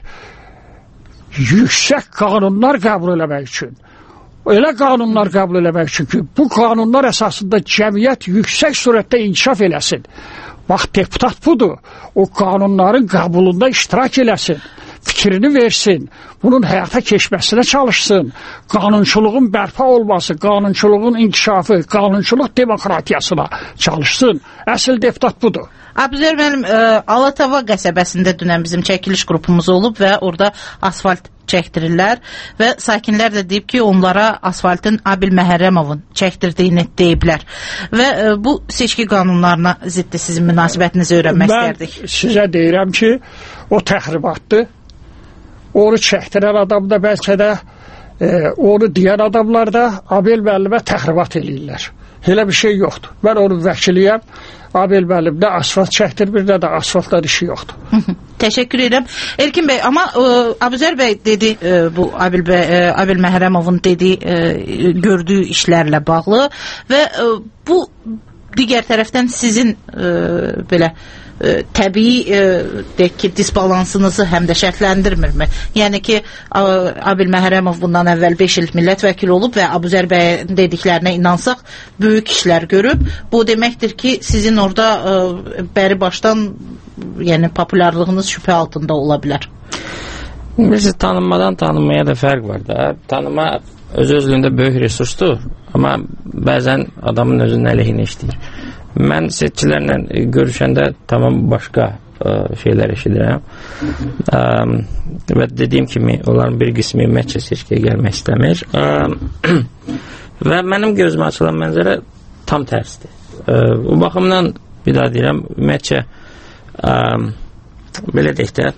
yüksək qanunlar qəbul eləmək üçün. Elə qanunlar qəbul eləmək üçün ki, bu qanunlar əsasında cəmiyyət yüksək surətdə inkişaf eləsin. Bax, deputat budur. O qanunların qəbulunda iştirak eləsin, fikrini versin, bunun həyata keçməsinə çalışsın, qanunçuluğun bərpa olması, qanunçuluğun inkişafı, qanunçuluq demokratiyasına çalışsın. Əsl deputat budur. Abuzər müəllim, Alatava qəsəbəsində dünən bizim çəkiliş qrupumuz olub və orada asfalt çəkdirirlər və sakinlər də deyib ki, onlara asfaltın Abil Məhərrəmovun çəkdirdiyini deyiblər. Və bu seçki qanunlarına ziddir, sizin münasibətinizi öyrənmək istərdik. Mən sizə deyirəm ki, o təxribatdır. Onu çəkdirən adam da bəlkə də e, onu deyən adamlar da Abil müəllimə təxribat eləyirlər. Elə bir şey yoxdur. Mən onun vəkiliyəm. Abil müəllim nə asfalt çəkdirmir, nə də asfaltdan işi yoxdur. Təşəkkür edirəm. Elkin bəy, amma e, Abuzər bəy dedi, e, bu Abil, bəy, e, Abil Məhərrəmovun dediyi, e, gördüyü işlərlə bağlı və e, bu digər tərəfdən sizin e, belə e, təbii e, deyək ki, disbalansınızı həm də şərtləndirmirmi? Yəni ki, Abil Məhərrəmov bundan əvvəl beş il millət vəkili olub və Abuzər bəyin dediklərinə inansaq böyük işlər görüb. Bu deməkdir ki, sizin orada e, bəri başdan yəni populyarlığınız şübhə altında ola bilər. Bilirsiniz, tanınmadan tanınmaya da fərq var da. Tanıma öz-özlüyündə böyük resursdur, amma bəzən adamın özünün əleyhinə işləyir. Mən seçicilərlə görüşəndə tamam başqa ə, şeylər eşidirəm. Ə, və dediyim kimi, onların bir qismi ümumiyyətcə seçkiyə gəlmək istəmir. Ə, və mənim gözümə açılan mənzərə tam tərsdir. Ə, o baxımdan bir daha deyirəm, ümumiyyətcə ə, belə deyək də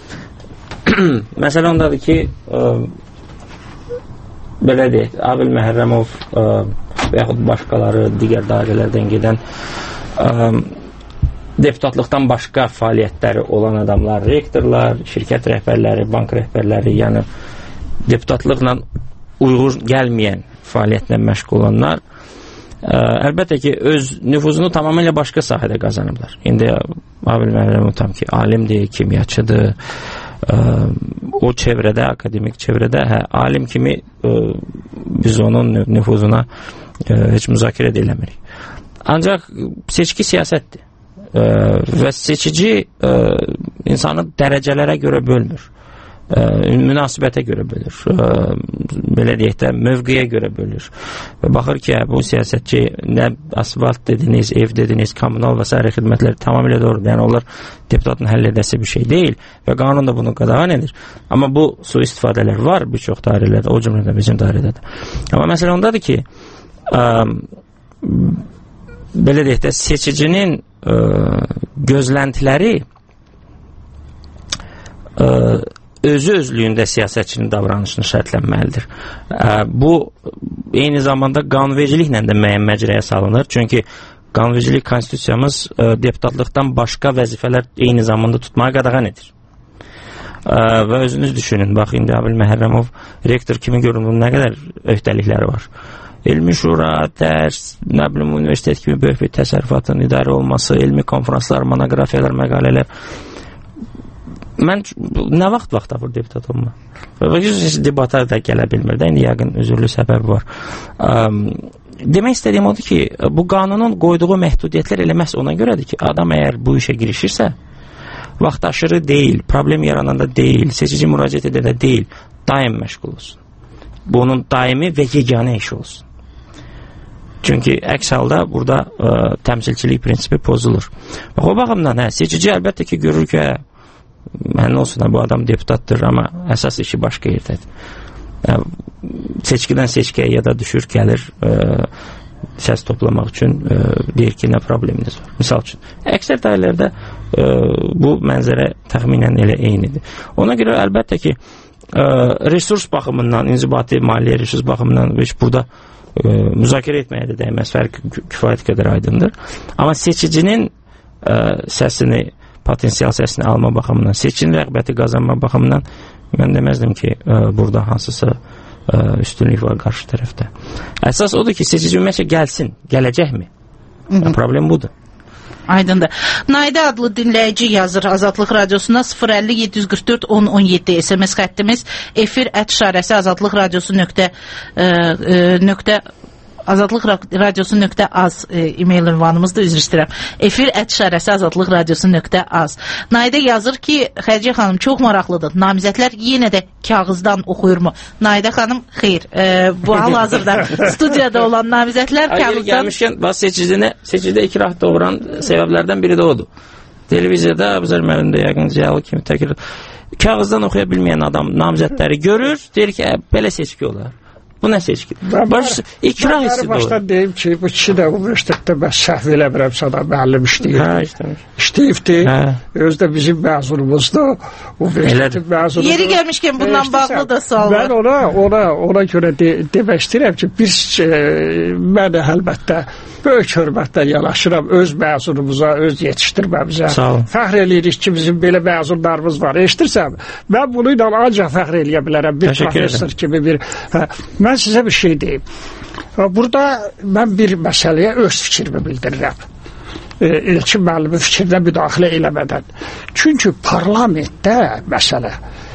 məsələ ondadır ki, ə, belə deyək, Abil Məhərrəmov ə, və yaxud başqaları digər dairələrdən gedən ə, deputatlıqdan başqa fəaliyyətləri olan adamlar, rektorlar, şirkət rəhbərləri, bank rəhbərləri, yəni deputatlıqla uyğun gəlməyən fəaliyyətlə məşğul olanlar ə, əlbəttə ki, öz nüfuzunu tamamilə başqa sahədə qazanıblar. İndi Abil Məhərrəmov tam ki, alimdir, kimyaçıdır, ə, o çevrədə, akademik çevrədə, hə, alim kimi ə, biz onun nüfuzuna ə, heç müzakirə ediləmirik. Ancaq seçki siyasətdir ə, və seçici ə, insanı dərəcələrə görə bölmür, ə, münasibətə görə bölür, ə, belə deyək də mövqeyə görə bölür və baxır ki, bu siyasətçi nə asfalt dediniz, ev dediniz, kommunal və s. xidmətləri tamamilə doğrudur. Yəni onlar deputatın həll edəsi bir şey deyil və qanun da bunu qadağan edir. Amma bu su istifadələr var bir çox dairələrdə, o cümlədə bizim dairədə də. Amma məsələ ondadır ki, ə, belə deyək də seçicinin ə, gözləntiləri ə, özü özlüyündə siyasətçinin davranışını şərtlənməlidir. Bu, eyni zamanda qanunvericiliklə də müəyyən məcrəyə salınır. Çünki qanunvericilik konstitusiyamız deputatlıqdan başqa vəzifələr eyni zamanda tutmağa qadağan edir. Və özünüz düşünün, bax, indi Abil Məhərrəmov rektor kimi görünür, nə qədər öhdəlikləri var. Elmi şura, dərs, nə bilim, universitet kimi böyük bir təsərrüfatın idarə olması, elmi konferanslar, monografiyalar, məqalələr. Mən nə vaxt vaxt tapır deputat olma? Və debata da gələ bilmir də, indi yəqin üzürlü səbəbi var. Demək istədiyim odur ki, bu qanunun qoyduğu məhdudiyyətlər elə məhz ona görədir ki, adam əgər bu işə girişirsə, vaxt aşırı deyil, problem yarananda deyil, seçici müraciət edəndə deyil, daim məşğul olsun. Bu onun daimi və yeganə işi olsun. Çünki əks halda burada ə, təmsilçilik prinsipi pozulur. Bax, o baxımdan, hə, seçici əlbəttə ki, görür ki, mənim olsun, bu adam deputatdır, amma əsas işi başqa yerdədir. Ə, seçkidən seçkiyə ya da düşür, gəlir, ə, səs toplamaq üçün ə, deyir ki, nə probleminiz var. Misal üçün, əksər dairələrdə ə, bu mənzərə təxminən elə eynidir. Ona görə əlbəttə ki, ə, resurs baxımından, inzibati maliyyə resurs baxımından heç burada Ə, müzakirə etməyə də dəyməz, fərq kifayət qədər aydındır. Amma seçicinin ə, səsini, potensial səsini alma baxımından, seçicinin rəğbəti qazanma baxımından mən deməzdim ki, ə, burada hansısa ə, üstünlük var qarşı tərəfdə. Əsas odur ki, seçici ümumiyyətcə gəlsin, gələcəkmi? Yəni, problem budur. Aydındır. Naidə adlı dinləyici yazır Azadlıq Radiosuna sıfır əlli yeddi yüz qırx dörd on on yeddi S M S xəttimiz, efir ət işarəsi Azadlıq Radiosu nöqtə e, e, nöqtə Azadlıq Radiosu nöqtə az e, e-mail ünvanımızda, üzr istəyirəm. Efir ət işarəsi Azadlıq Radiosu nöqtə az. Naidə yazır ki, Xədicə xanım çox maraqlıdır. Namizədlər yenə də kağızdan oxuyurmu? Naidə xanım, xeyr. E, bu hal-hazırda studiyada olan namizədlər kağızdan... Hayır, gəlmişkən, baş seçicinə, seçicidə ikrah doğuran səbəblərdən biri də odur. Televiziyada, Abzər müəllimdə yəqin ziyalı kimi təkrar... Kağızdan oxuya bilməyən adam namizədləri görür, deyir ki, belə seçki olar. Bu nə seçkidir? Baş, ikrah hissi doğru. Başdan deyim ki, bu kişi də universitetdə bəs səhv elə bilirəmsə da müəllim işləyir. Hə, işləmir. İşləyibdir. Hə. Özdə bizim məzunumuzdur. Universitetin məzunudur. Yeri gəlmişkən bundan bağlı da sual var. Mən ona, ona, ona görə de, demək istəyirəm ki, biz e, mən əlbəttə böyük hörmətlə yanaşıram öz məzunumuza, öz yetişdirməmizə. Fəxr eləyirik ki, bizim belə məzunlarımız var. Eşidirsən? Mən bunu ilə ancaq fəxr eləyə bilərəm. Bir professor kimi bir... Hə, mən sizə bir şey deyim. Burada mən bir məsələyə öz fikrimi bildirirəm. Elçin müəllimin fikrinə müdaxilə eləmədən. Çünki parlamentdə məsələ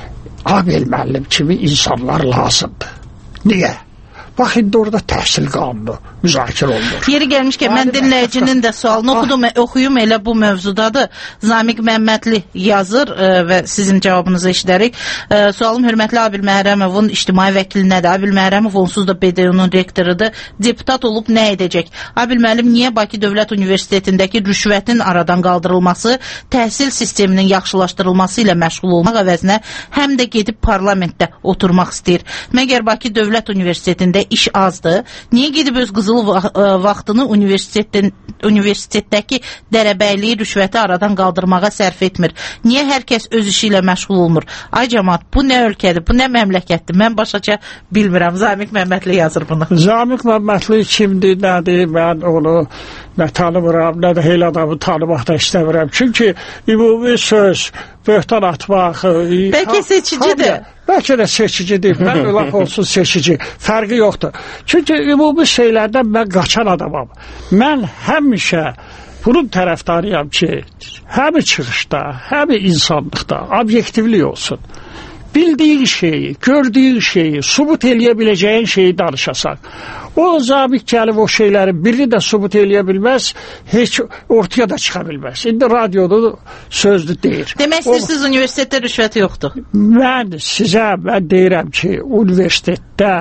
Abel müəllim kimi insanlar lazımdır. Niyə? Bax, indi orada təhsil qanunu müzakirə olunur. Yeri gəlmişkən, mən dinləyicinin də sualını oxudum, oxuyum elə bu mövzudadır. Zamiq Məmmədli yazır ə, və sizin cavabınızı eşidərik. Ə, sualım hörmətli Abil Məhrəmovun ictimai vəkilinədir. Abil Məhrəmov onsuz da B D U-nun rektorudur. Deputat olub nə edəcək? Abil müəllim niyə Bakı Dövlət Universitetindəki rüşvətin aradan qaldırılması, təhsil sisteminin yaxşılaşdırılması ilə məşğul olmaq əvəzinə həm də gedib parlamentdə oturmaq istəyir? Məgər Bakı Dövlət Universitetində iş azdır. Niyə gedib öz qızıl vaxtını universitetin, universitetdəki dərəbəyliyi, rüşvəti aradan qaldırmağa sərf etmir? Niyə hər kəs öz işi ilə məşğul olmur? Ay cəmaat, bu nə ölkədir, bu nə məmləkətdir? Mən başaca bilmirəm. Zamiq Məmmədli yazır bunu. Zamiq Məmmədli kimdir, nədir? Mən onu nə tanımıram, nə də elə adamı tanımaq da istəmirəm. Çünki ümumi söz, böhtan atmaq... Bəlkə seçicidir. Bəlkə də seçicidir. Mən laf olsun seçici. Fərqi yoxdur. Çünki ümumi şeylərdən mən qaçan adamam. Mən həmişə bunun tərəfdarıyam ki, həmi çıxışda, həmi insanlıqda obyektivlik olsun. Bildiyin şeyi, gördüyün şeyi, subut eləyə biləcəyin şeyi danışasan. O zabit gəlib o şeyləri birini də subut eləyə bilməz, heç ortaya da çıxa bilməz. İndi radioda sözdü deyir. Demək istəyirsiniz, universitetdə rüşvət yoxdur? Mən sizə, mən deyirəm ki, universitetdə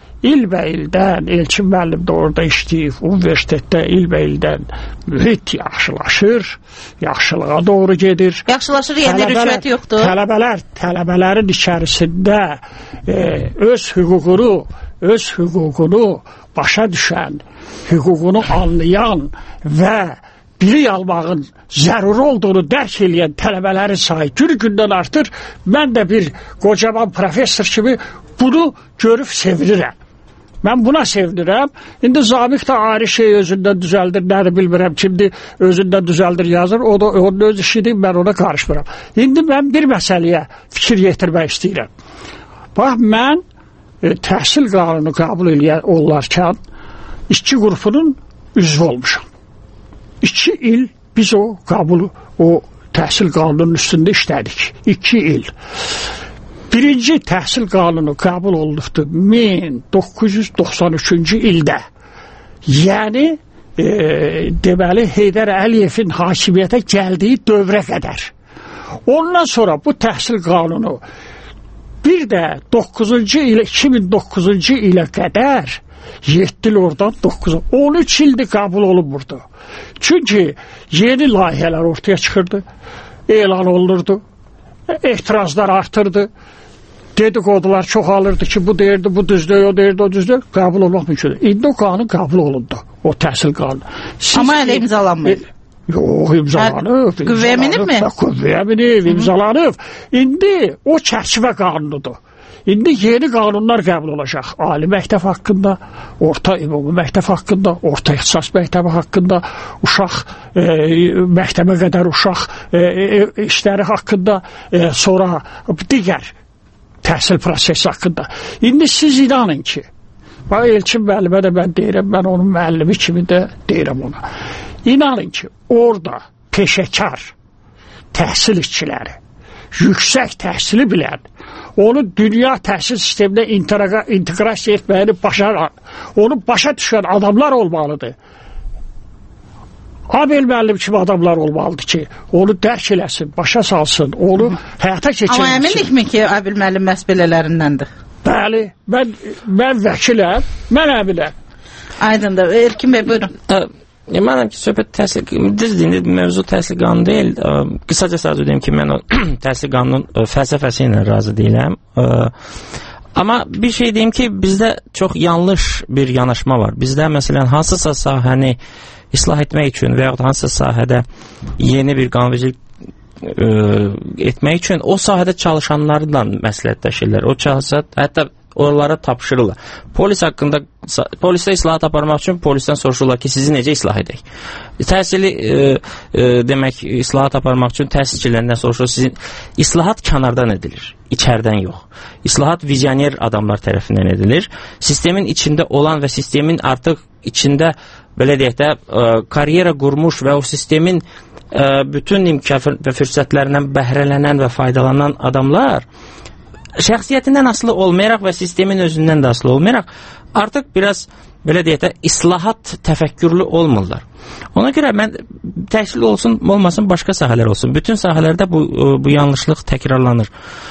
ilbə-ildən, Elçin müəllim də orada işləyib, universitetdə ilbə-ildən mühit yaxşılaşır, yaxşılığa doğru gedir. Yaxşılaşır, yəni rüşvət yoxdur. Tələbələr, tələbələrin içərisində e, öz hüququnu, öz hüququnu başa düşən, hüququnu anlayan və bilik almağın zəruri olduğunu dərk eləyən tələbələrin sayı gün-gündən artır. Mən də bir qocaman professor kimi bunu görüb sevinirəm. Mən buna sevinirəm. İndi Zamiq da ayrı şey özündən düzəldir, nədir bilmirəm, kimdir özündən düzəldir yazır, o da onun öz işidir, mən ona qarışmıram. İndi mən bir məsələyə fikir yetirmək istəyirəm. Bax, mən e, təhsil qanunu qəbul eləyən olarkən işçi qrupunun üzvü olmuşam. İki il biz o qəbul, o təhsil qanunun üstündə işlədik. İki il. Birinci təhsil qanunu qəbul olunubdur min doqquz yüz doxsan üçüncü ildə. Yəni, e, deməli, Heydər Əliyevin hakimiyyətə gəldiyi dövrə qədər. Ondan sonra bu təhsil qanunu bir də doqquzuncu ilə iki min doqquzuncu ilə qədər yeddi il oradan doqquz on üç ildir qəbul olunmurdu. Çünki yeni layihələr ortaya çıxırdı, elan olunurdu, etirazlar artırdı, dedikodular çoxalırdı ki, bu deyirdi, bu düzdür, o deyirdi, o düzdür, qəbul olmaq mümkündür. İndi o qanun qəbul olundu, o təhsil qanunu. Siz, Amma elə imzalanmır. E, yox, imzalanıb. Qüvvəyə minib mi? Qüvvəyə minib, imzalanıb. İndi o çərçivə qanunudur. İndi yeni qanunlar qəbul olacaq. Ali məktəb haqqında, orta ümumi məktəb haqqında, orta ixtisas məktəbi haqqında, uşaq e, məktəbə qədər uşaq e, e, işləri haqqında, e, sonra digər təhsil prosesi haqqında. İndi siz inanın ki, bax Elçin müəllimə də mən deyirəm, mən onun müəllimi kimi də deyirəm ona. İnanın ki, orada peşəkar təhsil işçiləri, yüksək təhsili bilən, onu dünya təhsil sisteminə integra inteqrasiya etməyini başaran, onu başa düşən adamlar olmalıdır. Abel müəllim kimi adamlar olmalıdır ki, onu dərk eləsin, başa salsın, onu həyata keçirsin. Amma əminlikmi ki, Abel müəllim məhz belələrindəndir? Bəli, mən, mən vəkiləm, mən əminəm. Aydındır. Erkin bəy, buyurun. E, Mənəm ki, söhbət təhsil, düzdür, mövzu təhsil qanunu deyil. Qısaca sadəcə deyim ki, mən o təhsil qanunun fəlsəfəsi ilə razı deyiləm. Amma bir şey deyim ki, bizdə çox yanlış bir yanaşma var. Bizdə, məsələn, hansısa sahəni islah etmək üçün və yaxud hansısa sahədə yeni bir qanunvericilik etmək üçün o sahədə çalışanlarla məsləhətləşirlər. O çalışsa, hətta oralara tapşırırlar. Polis haqqında, polisdə islahat aparmaq üçün polisdən soruşurlar ki, sizi necə islah edək? Təhsili, e, e, demək, islahat aparmaq üçün təhsilçilərindən soruşur, sizin islahat kənardan edilir, içərdən yox. İslahat vizyoner adamlar tərəfindən edilir. Sistemin içində olan və sistemin artıq içində, belə deyək də, e, karyera qurmuş və o sistemin e, bütün imkan və fürsətlərindən bəhrələnən və faydalanan adamlar şəxsiyyətindən asılı olmayaraq və sistemin özündən də asılı olmayaraq artıq biraz, belə deyək də, islahat təfəkkürlü olmurlar. Ona görə mən təhsil olsun, olmasın, başqa sahələr olsun. Bütün sahələrdə bu, bu yanlışlıq təkrarlanır.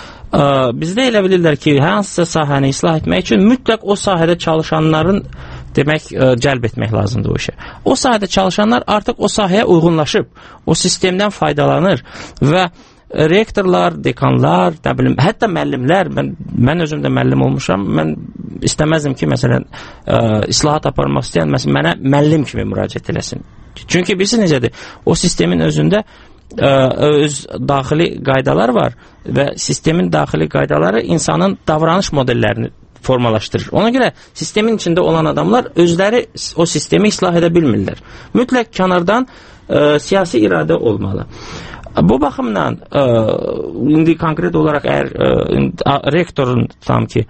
Bizdə elə bilirlər ki, hansısa sahəni islah etmək üçün mütləq o sahədə çalışanların demək, cəlb etmək lazımdır o işə. O sahədə çalışanlar artıq o sahəyə uyğunlaşıb, o sistemdən faydalanır və rektorlar, dekanlar, nə bilim, hətta müəllimlər, mən, mən özüm də müəllim olmuşam, mən istəməzdim ki, məsələn, ə, islahat aparmaq istəyən məsələn, mənə müəllim kimi müraciət eləsin. Çünki bilirsiniz necədir, o sistemin özündə ə, öz daxili qaydalar var və sistemin daxili qaydaları insanın davranış modellərini formalaşdırır. Ona görə sistemin içində olan adamlar özləri o sistemi islah edə bilmirlər. Mütləq kənardan ə, siyasi iradə olmalı. Bu baxımdan ə, indi konkret olaraq əgər ə, rektorun tam ki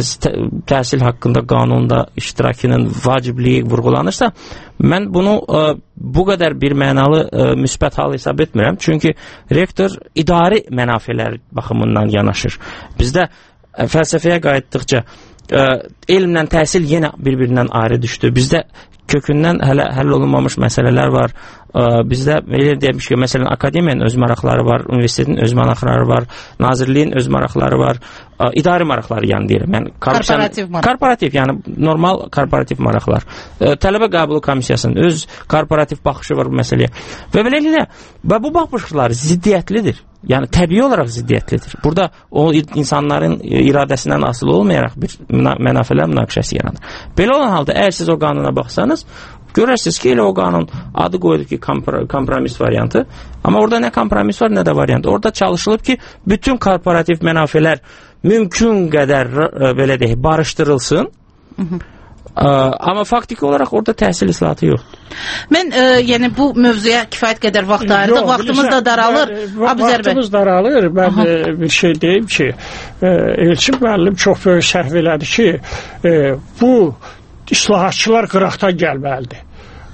təhsil haqqında qanunda iştirakının vacibliyi vurğulanırsa, mən bunu ə, bu qədər bir mənalı ə, müsbət hal hesab etmirəm. Çünki rektor idari mənafelər baxımından yanaşır. Bizdə ə, fəlsəfəyə qayıtdıqca ə, elmlə təhsil yenə bir-birindən ayrı düşdü. Bizdə kökündən hələ həll olunmamış məsələlər var. Bizdə elə deymiş ki, məsələn, akademiyanın öz maraqları var, universitetin öz maraqları var, nazirliyin öz maraqları var, idari maraqları yəni deyirəm. Yəni, korporativ maraq. Korporativ, yəni normal korporativ maraqlar. Tələbə qəbulu komissiyasının öz korporativ baxışı var bu məsələyə. Və beləliklə, və bu baxışlar ziddiyyətlidir. Yəni, təbii olaraq ziddiyyətlidir. Burada o insanların iradəsindən asılı olmayaraq bir mənafələr münaqişəsi yaranır. Belə olan halda, əgər siz o qanuna baxsanız, görərsiniz ki, elə o qanun adı qoyulur ki, kompromis variantı. Amma orada nə kompromis var, nə də variant. Orada çalışılıb ki, bütün korporativ mənafələr mümkün qədər, belə deyək, barışdırılsın. Hı -hı. Ə, amma faktiki olaraq orada təhsil islahatı yoxdur. Mən ə, yəni bu mövzuya kifayət qədər vaxt ayırdıq. Vaxtımız da daralır. Vaxtımız daralır. Mən ə, bir şey deyim ki, ə, Elçin müəllim çox böyük səhv elədi ki, ə, bu islahatçılar qıraqdan gəlməlidir.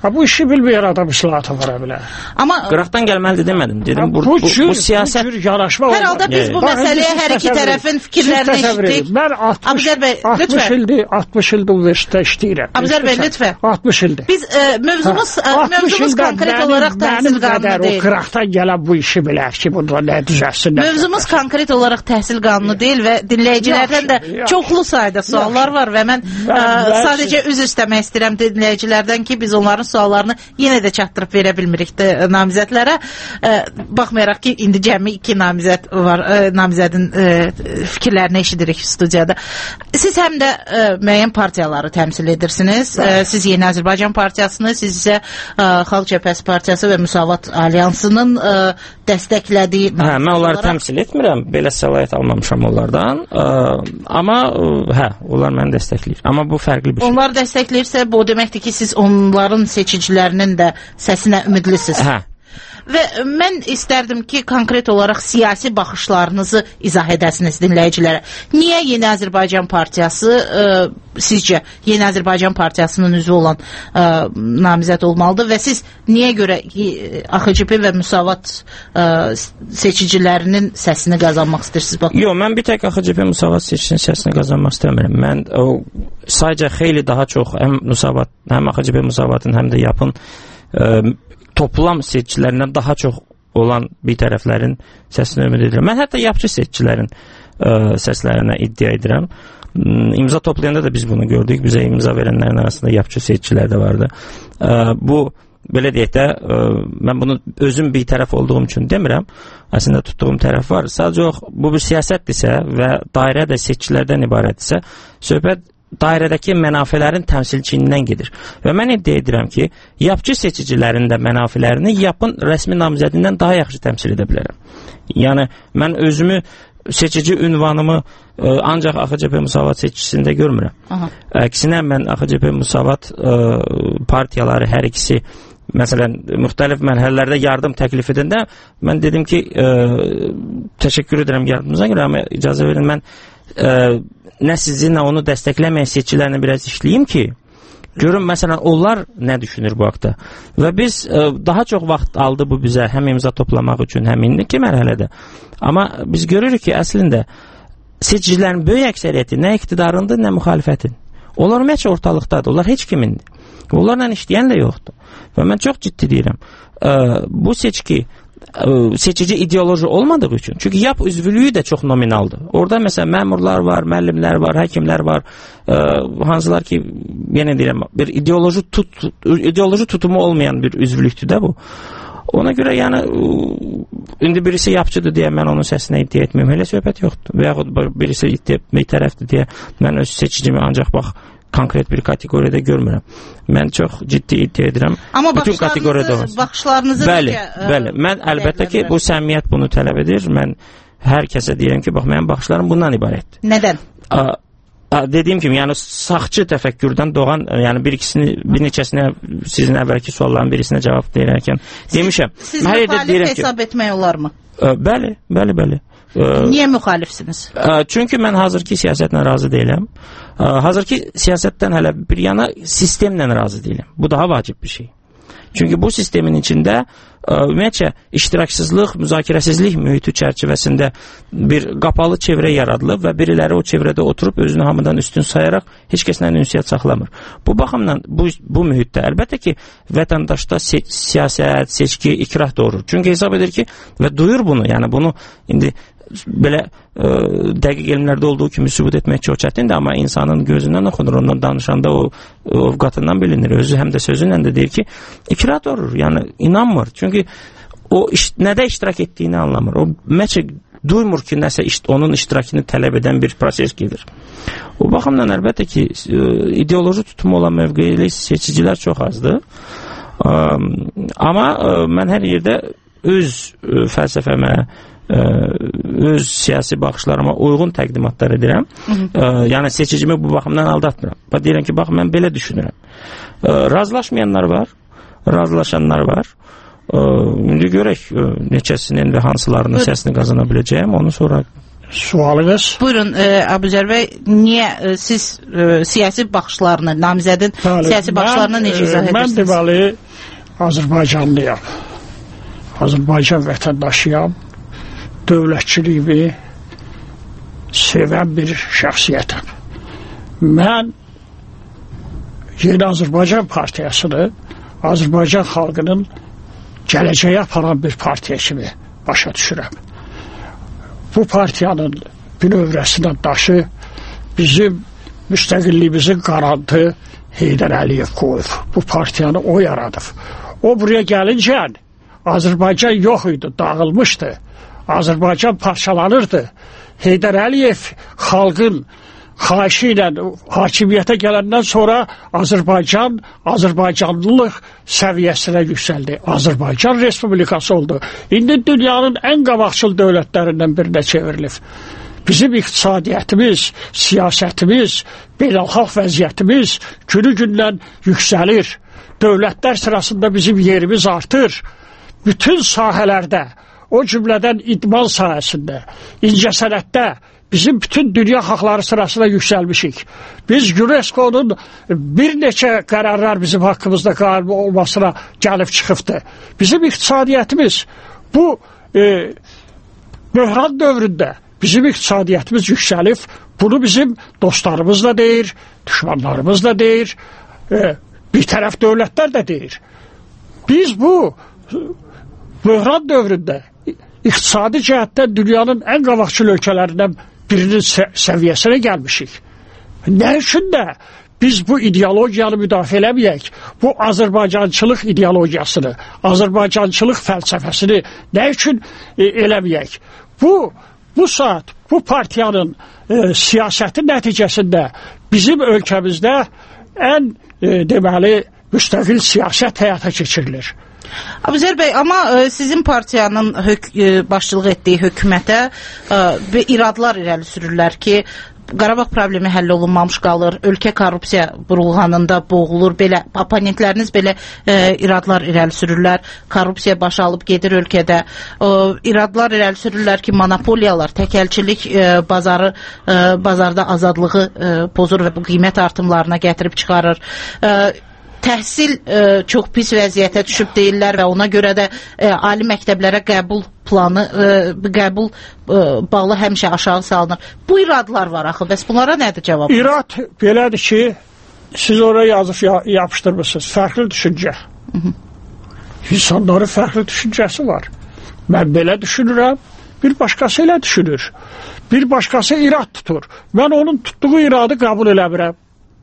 Ha, bu işi bilməyən adam islahata vara bilər. Amma qıraqdan gəlməlidir demədim. Dedim bu, bu, bu, bu siyasət bu cür yanaşma hər halda biz bu məsələyə hər iki tərəfin fikirlərini eşitdik. Mən altmış ildir, altmış ildir universitetdə işləyirəm. Abzər bəy, lütfən. altmış ildir. Biz e, mövzumuz e, mövzumuz konkret mənim, olaraq təhsil qanunu deyil. O qıraqdan gələn bu işi bilər ki, bunda nə düzəlsin. Mövzumuz konkret olaraq təhsil qanunu deyil və dinləyicilərdən də çoxlu sayda suallar var və mən e, sadəcə üzr istəmək istəyirəm dinləyicilərdən ki, biz onların suallarını yenə də çatdırıb verə bilmirik də namizədlərə. E, baxmayaraq ki, indi cəmi iki namizəd var, e, namizədin e, fikirlərini eşidirik studiyada. Siz həm də e, müəyyən partiyaları təmsil edirsiniz. E, siz Yeni Azərbaycan Partiyasını, siz isə e, Xalq Cəbhəsi Partiyası və Müsavat Alyansının e, dəstəklədiyi... Hə, mən onları olaraq... təmsil etmirəm. Belə səlahiyyət almamışam onlardan. E, amma hə, onlar məni dəstəkləyir. Amma bu fərqli bir şey. Onlar dəstəkləyirsə, bu deməkdir ki, siz onların seçicilərinin də səsinə ümidlisiniz. Hə. Və mən istərdim ki, konkret olaraq siyasi baxışlarınızı izah edəsiniz dinləyicilərə. Niyə Yeni Azərbaycan Partiyası e, sizcə Yeni Azərbaycan Partiyasının üzvü olan e, namizəd olmalıdır və siz niyə görə e, A X C P və Müsavat e, seçicilərinin səsini qazanmaq istəyirsiniz? Baxın. Yox, mən bir tək A X C P Müsavat seçicinin səsini qazanmaq istəmirəm. Mən o, sadəcə xeyli daha çox həm Müsavat, həm A X C P Müsavatın, həm də YAP-ın e, toplam seçicilərindən daha çox olan bir tərəflərin səsini ümid edirəm. Mən hətta yapıcı seçicilərin ə, səslərinə iddia edirəm. İmza toplayanda da biz bunu gördük. Bizə imza verənlərin arasında yapıcı seçicilər də vardı. Ə, bu, belə deyək də, ə, mən bunu özüm bir tərəf olduğum üçün demirəm. Əslində tutduğum tərəf var. Sadəcə yox, bu bir siyasətdirsə və dairə də seçicilərdən ibarətdirsə, söhbət dairədəki mənafələrin təmsilçiliyindən gedir. Və mən iddia edirəm ki, yapıcı seçicilərin də mənafələrini YAP-ın rəsmi namizədindən daha yaxşı təmsil edə bilərəm. Yəni, mən özümü, seçici ünvanımı ə, ancaq A X C P Müsavat seçicisində görmürəm. Aha. Əksinə, mən A X C P Müsavat ə, partiyaları hər ikisi, məsələn, müxtəlif mərhələlərdə yardım təklif edəndə, mən dedim ki, ə, təşəkkür edirəm yardımınıza görə, amma icazə verin, mən ə, nə sizi, nə onu dəstəkləməyən seçicilərini biraz işləyim ki, görün, məsələn, onlar nə düşünür bu haqda. Və biz ə, daha çox vaxt aldı bu bizə, həm imza toplamaq üçün, həm indiki mərhələdə. Amma biz görürük ki, əslində, seçicilərin böyük əksəriyyəti nə iqtidarındır, nə müxalifətin. Onlar ümumiyyətcə ortalıqdadır, onlar heç kimindir. Onlarla işləyən də yoxdur. Və mən çox ciddi deyirəm, ə, bu seçki seçici ideoloji olmadığı üçün. Çünki YAP üzvülüyü də çox nominaldır. Orada məsələn məmurlar var, müəllimlər var, həkimlər var, ə, hansılar ki, yenə deyirəm, bir ideoloji tut, ideoloji tutumu olmayan bir üzvülükdür də bu. Ona görə yəni indi birisi yapıcıdır deyə mən onun səsinə iddia etməyim. Elə söhbət yoxdur. Və yaxud birisi iddia etmək tərəfdir deyə mən öz seçicimi ancaq bax konkret bir kateqoriyada görmürəm. Mən çox ciddi iddia edirəm. Amma bütün baxışlarınızı, baxışlarınızı bəli, necə, bəli. Mən əlbəttə ki, bu səmiyyət bunu tələb edir. Mən hər kəsə deyirəm ki, bax, mənim baxışlarım bundan ibarətdir. Nədən? A, a, dediyim kimi, yəni sağçı təfəkkürdən doğan, yəni bir ikisini, bir neçəsinə sizin əvvəlki sualların birisinə cavab deyərkən demişəm. Siz müxalif hesab etmək olarmı? Ə, bəli, bəli, bəli. Niyə müxalifsiniz? Çünki mən hazırki siyasətlə razı deyiləm. Hazırki siyasətdən hələ bir yana sistemlə razı deyiləm. Bu daha vacib bir şey. Çünki bu sistemin içində ümumiyyətcə iştiraksızlıq, müzakirəsizlik mühiti çərçivəsində bir qapalı çevrə yaradılıb və biriləri o çevrədə oturub özünü hamıdan üstün sayaraq heç kəslə ünsiyyət saxlamır. Bu baxımdan bu, bu mühitdə əlbəttə ki, vətəndaşda se siyasət, seçki, ikrah doğurur. Çünki hesab edir ki, və duyur bunu, yəni bunu indi belə ə, dəqiq elmlərdə olduğu kimi sübut etmək çox çətindir, amma insanın gözündən oxunur, ondan danışanda o ovqatından bilinir, özü həm də sözünlə də deyir ki, ikrah doğurur, yəni inanmır, çünki o iş, nədə iştirak etdiyini anlamır, o məncə duymur ki, nəsə iş, onun iştirakını tələb edən bir proses gedir. O baxımdan əlbəttə ki, ideoloji tutumu olan mövqeyli seçicilər çox azdır, ə, amma ə, mən hər yerdə öz ə, fəlsəfəmə, öz siyasi baxışlarıma uyğun təqdimatlar edirəm. Hı -hı. Yəni seçicimi bu baxımdan aldatmıram. Bax deyirəm ki, bax mən belə düşünürəm. Razılaşmayanlar var, razılaşanlar var. İndi görək neçəsinin və hansılarının səsini qazana biləcəyəm, onu sonra Sualınız? Buyurun e, Abuzər bəy, niyə e, siz e, siyasi baxışlarını, namizədin Bəli, siyasi baxışlarını mən, necə izah e, Mən edirsiniz? deməli Azərbaycanlıyam. Azərbaycan vətəndaşıyam. Dövlətçiliyimi sevən bir şəxsiyyətəm. Mən Yeni Azərbaycan Partiyasını Azərbaycan xalqının gələcəyə aparan bir partiya kimi başa düşürəm. Bu partiyanın bünövrəsindən daşı bizim müstəqilliyimizin qarantı Heydər Əliyev qoyub. Bu partiyanı o yaradıb. O buraya gəlincə Azərbaycan yox idi, dağılmışdı. Azərbaycan parçalanırdı. Heydər Əliyev xalqın xahişi ilə hakimiyyətə gələndən sonra Azərbaycan, Azərbaycanlılıq səviyyəsinə yüksəldi. Azərbaycan Respublikası oldu. İndi dünyanın ən qabaqcıl dövlətlərindən birinə çevrilib. Bizim iqtisadiyyətimiz, siyasətimiz, beynəlxalq vəziyyətimiz günü-gündən yüksəlir. Dövlətlər sırasında bizim yerimiz artır. Bütün sahələrdə, o cümlədən idman sahəsində, incəsənətdə bizim bütün dünya xalqları sırasına yüksəlmişik. Biz UNESCO-nun bir neçə qərarlar bizim haqqımızda qalib olmasına gəlib çıxıbdı. Bizim iqtisadiyyətimiz bu e, böhran dövründə bizim iqtisadiyyətimiz yüksəlib. Bunu bizim dostlarımız da deyir, düşmanlarımız da deyir, e, bir tərəf dövlətlər də deyir. Biz bu böhran dövründə iqtisadi cəhətdən dünyanın ən qabaqcıl ölkələrindən birinin səviyyəsinə gəlmişik. Nə üçün də biz bu ideologiyanı müdafiə eləməyək, bu Azərbaycançılıq ideologiyasını, Azərbaycançılıq fəlsəfəsini nə üçün e, eləməyək? Bu, bu saat, bu partiyanın e, siyasəti nəticəsində bizim ölkəmizdə ən e, deməli müstəqil siyasət həyata keçirilir. Abuzər bəy, amma e, sizin partiyanın hök e, başçılıq etdiyi hökumətə e, iradlar irəli sürürlər ki, Qarabağ problemi həll olunmamış qalır, ölkə korrupsiya burulğanında boğulur, belə oponentləriniz belə e, iradlar irəli sürürlər, korrupsiya baş alıb gedir ölkədə. E, iradlar irəli sürürlər ki, monopoliyalar, təkəlçilik e, bazarı e, bazarda azadlığı e, pozur və bu qiymət artımlarına gətirib çıxarır. E, Təhsil e, çox pis vəziyyətə düşüb deyirlər və ona görə də e, ali məktəblərə qəbul planı, e, qəbul e, balı həmişə aşağı salınır. Bu iradlar var axı, bəs bunlara nədir cavab? İrad belədir ki, siz oraya yazıb ya, yapışdırmışsınız, fərqli düşüncə. Hı -hı. İnsanların fərqli düşüncəsi var. Mən belə düşünürəm, bir başqası elə düşünür. Bir başqası irad tutur. Mən onun tutduğu iradı qəbul eləmirəm.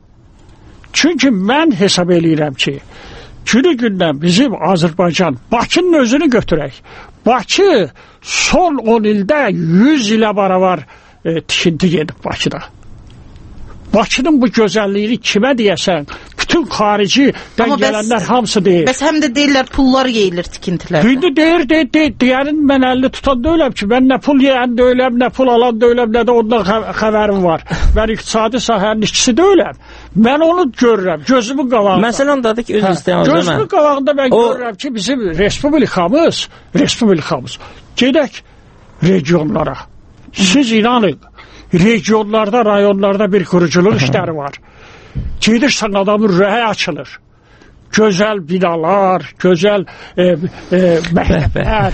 Çünki mən hesab eləyirəm ki, günü-gündən bizim Azərbaycan, Bakının özünü götürək. Bakı son on ildə yüz ilə baravar e, tikinti gedib Bakıda. Bakının bu gözəlliyini kimə deyəsən, bütün xarici-dən gələnlər hamısı deyir. Bəs həm də deyirlər, pullar yeyilir tikintilərdə. İndi deyir, deyir, deyir, deyənin mən əlini tutan da öyləm ki, mən nə pul yeyən də öyləm, nə pul alan da öyləm, nə də ondan xəbərim var. Mən iqtisadi sahənin işçisi də öyləm. Mən onu görürəm, gözümün qabağında. Məsələn ondadır ki, öz hə, istəyən oldu. Gözümün qabağında mən o... görürəm ki, bizim respublikamız, respublikamız gedək regionlara. Siz inanın, regionlarda, rayonlarda bir quruculuq işləri var. Gedirsən, adamın ürəyi açılır. Gözəl binalar, gözəl e, e, məktəblər.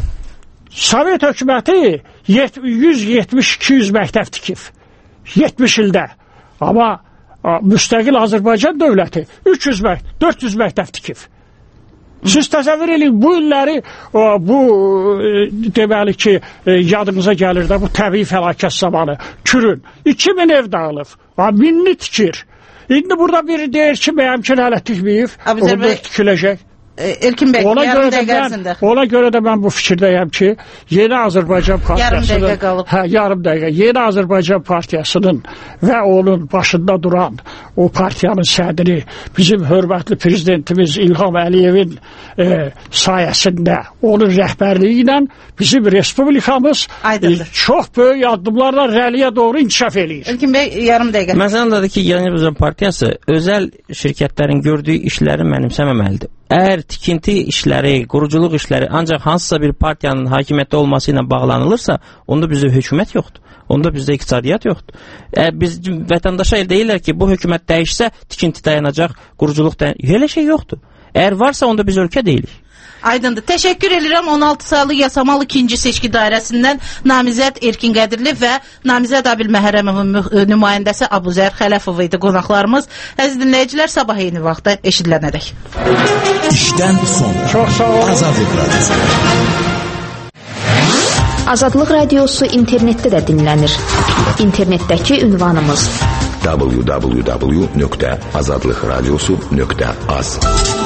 Sovet hökuməti yüz yetmiş iki yüz məktəb tikib. yetmiş ildə. Amma müstəqil Azərbaycan dövləti üç yüz məktəb, dörd yüz məktəb tikib. Siz təsəvvür edin, bu illəri o, bu e, deməli ki, e, yadınıza gəlir də bu təbii fəlakət zamanı Kürün iki min ev dağılıb, minni tikir. İndi burada biri deyir ki, məyəmkin hələ tikməyib, onda tikiləcək. Elkin bəy, ona yarım görə də dəqiqə mən, ərzində. Ona görə də mən bu fikirdəyəm ki, Yeni Azərbaycan Partiyasının, yarım dəqiqə qalıb. Hə, yarım dəqiqə. Yeni Azərbaycan Partiyasının və onun başında duran o partiyanın sədri bizim hörmətli prezidentimiz İlham Əliyevin e, sayəsində, onun rəhbərliyi ilə bizim respublikamız e, çox böyük addımlarla rəliyə doğru inkişaf eləyir. Elkin bəy, yarım dəqiqə. Məsələn, odur ki, Yeni Azərbaycan Partiyası özəl şirkətlərin gördüyü işləri mənimsəməməlidir. əgər tikinti işləri, quruculuq işləri ancaq hansısa bir partiyanın hakimiyyətdə olması ilə bağlanılırsa, onda bizdə hökumət yoxdur. Onda bizdə iqtisadiyyat yoxdur. Ə, biz vətəndaşa el deyirlər ki, bu hökumət dəyişsə, tikinti dayanacaq, quruculuq dayanacaq. Elə şey yoxdur. Əgər varsa, onda biz ölkə deyilik. Aydındır. Təşəkkür edirəm. on altı saylı Yasamal ikinci seçki dairəsindən namizəd Erkin Qədirli və namizəd Abil Məhərrəmovun nümayəndəsi Abuzər Xələfov idi qonaqlarımız. Əziz dinləyicilər, sabah eyni vaxtda eşidilənədək. İşdən sonra. Çox sağ olun. Azadlıq Radyosu. Azadlıq Radiosu internetdə də dinlənir. İnternetdəki ünvanımız w w w nöqtə azadlıqradiosu nöqtə az.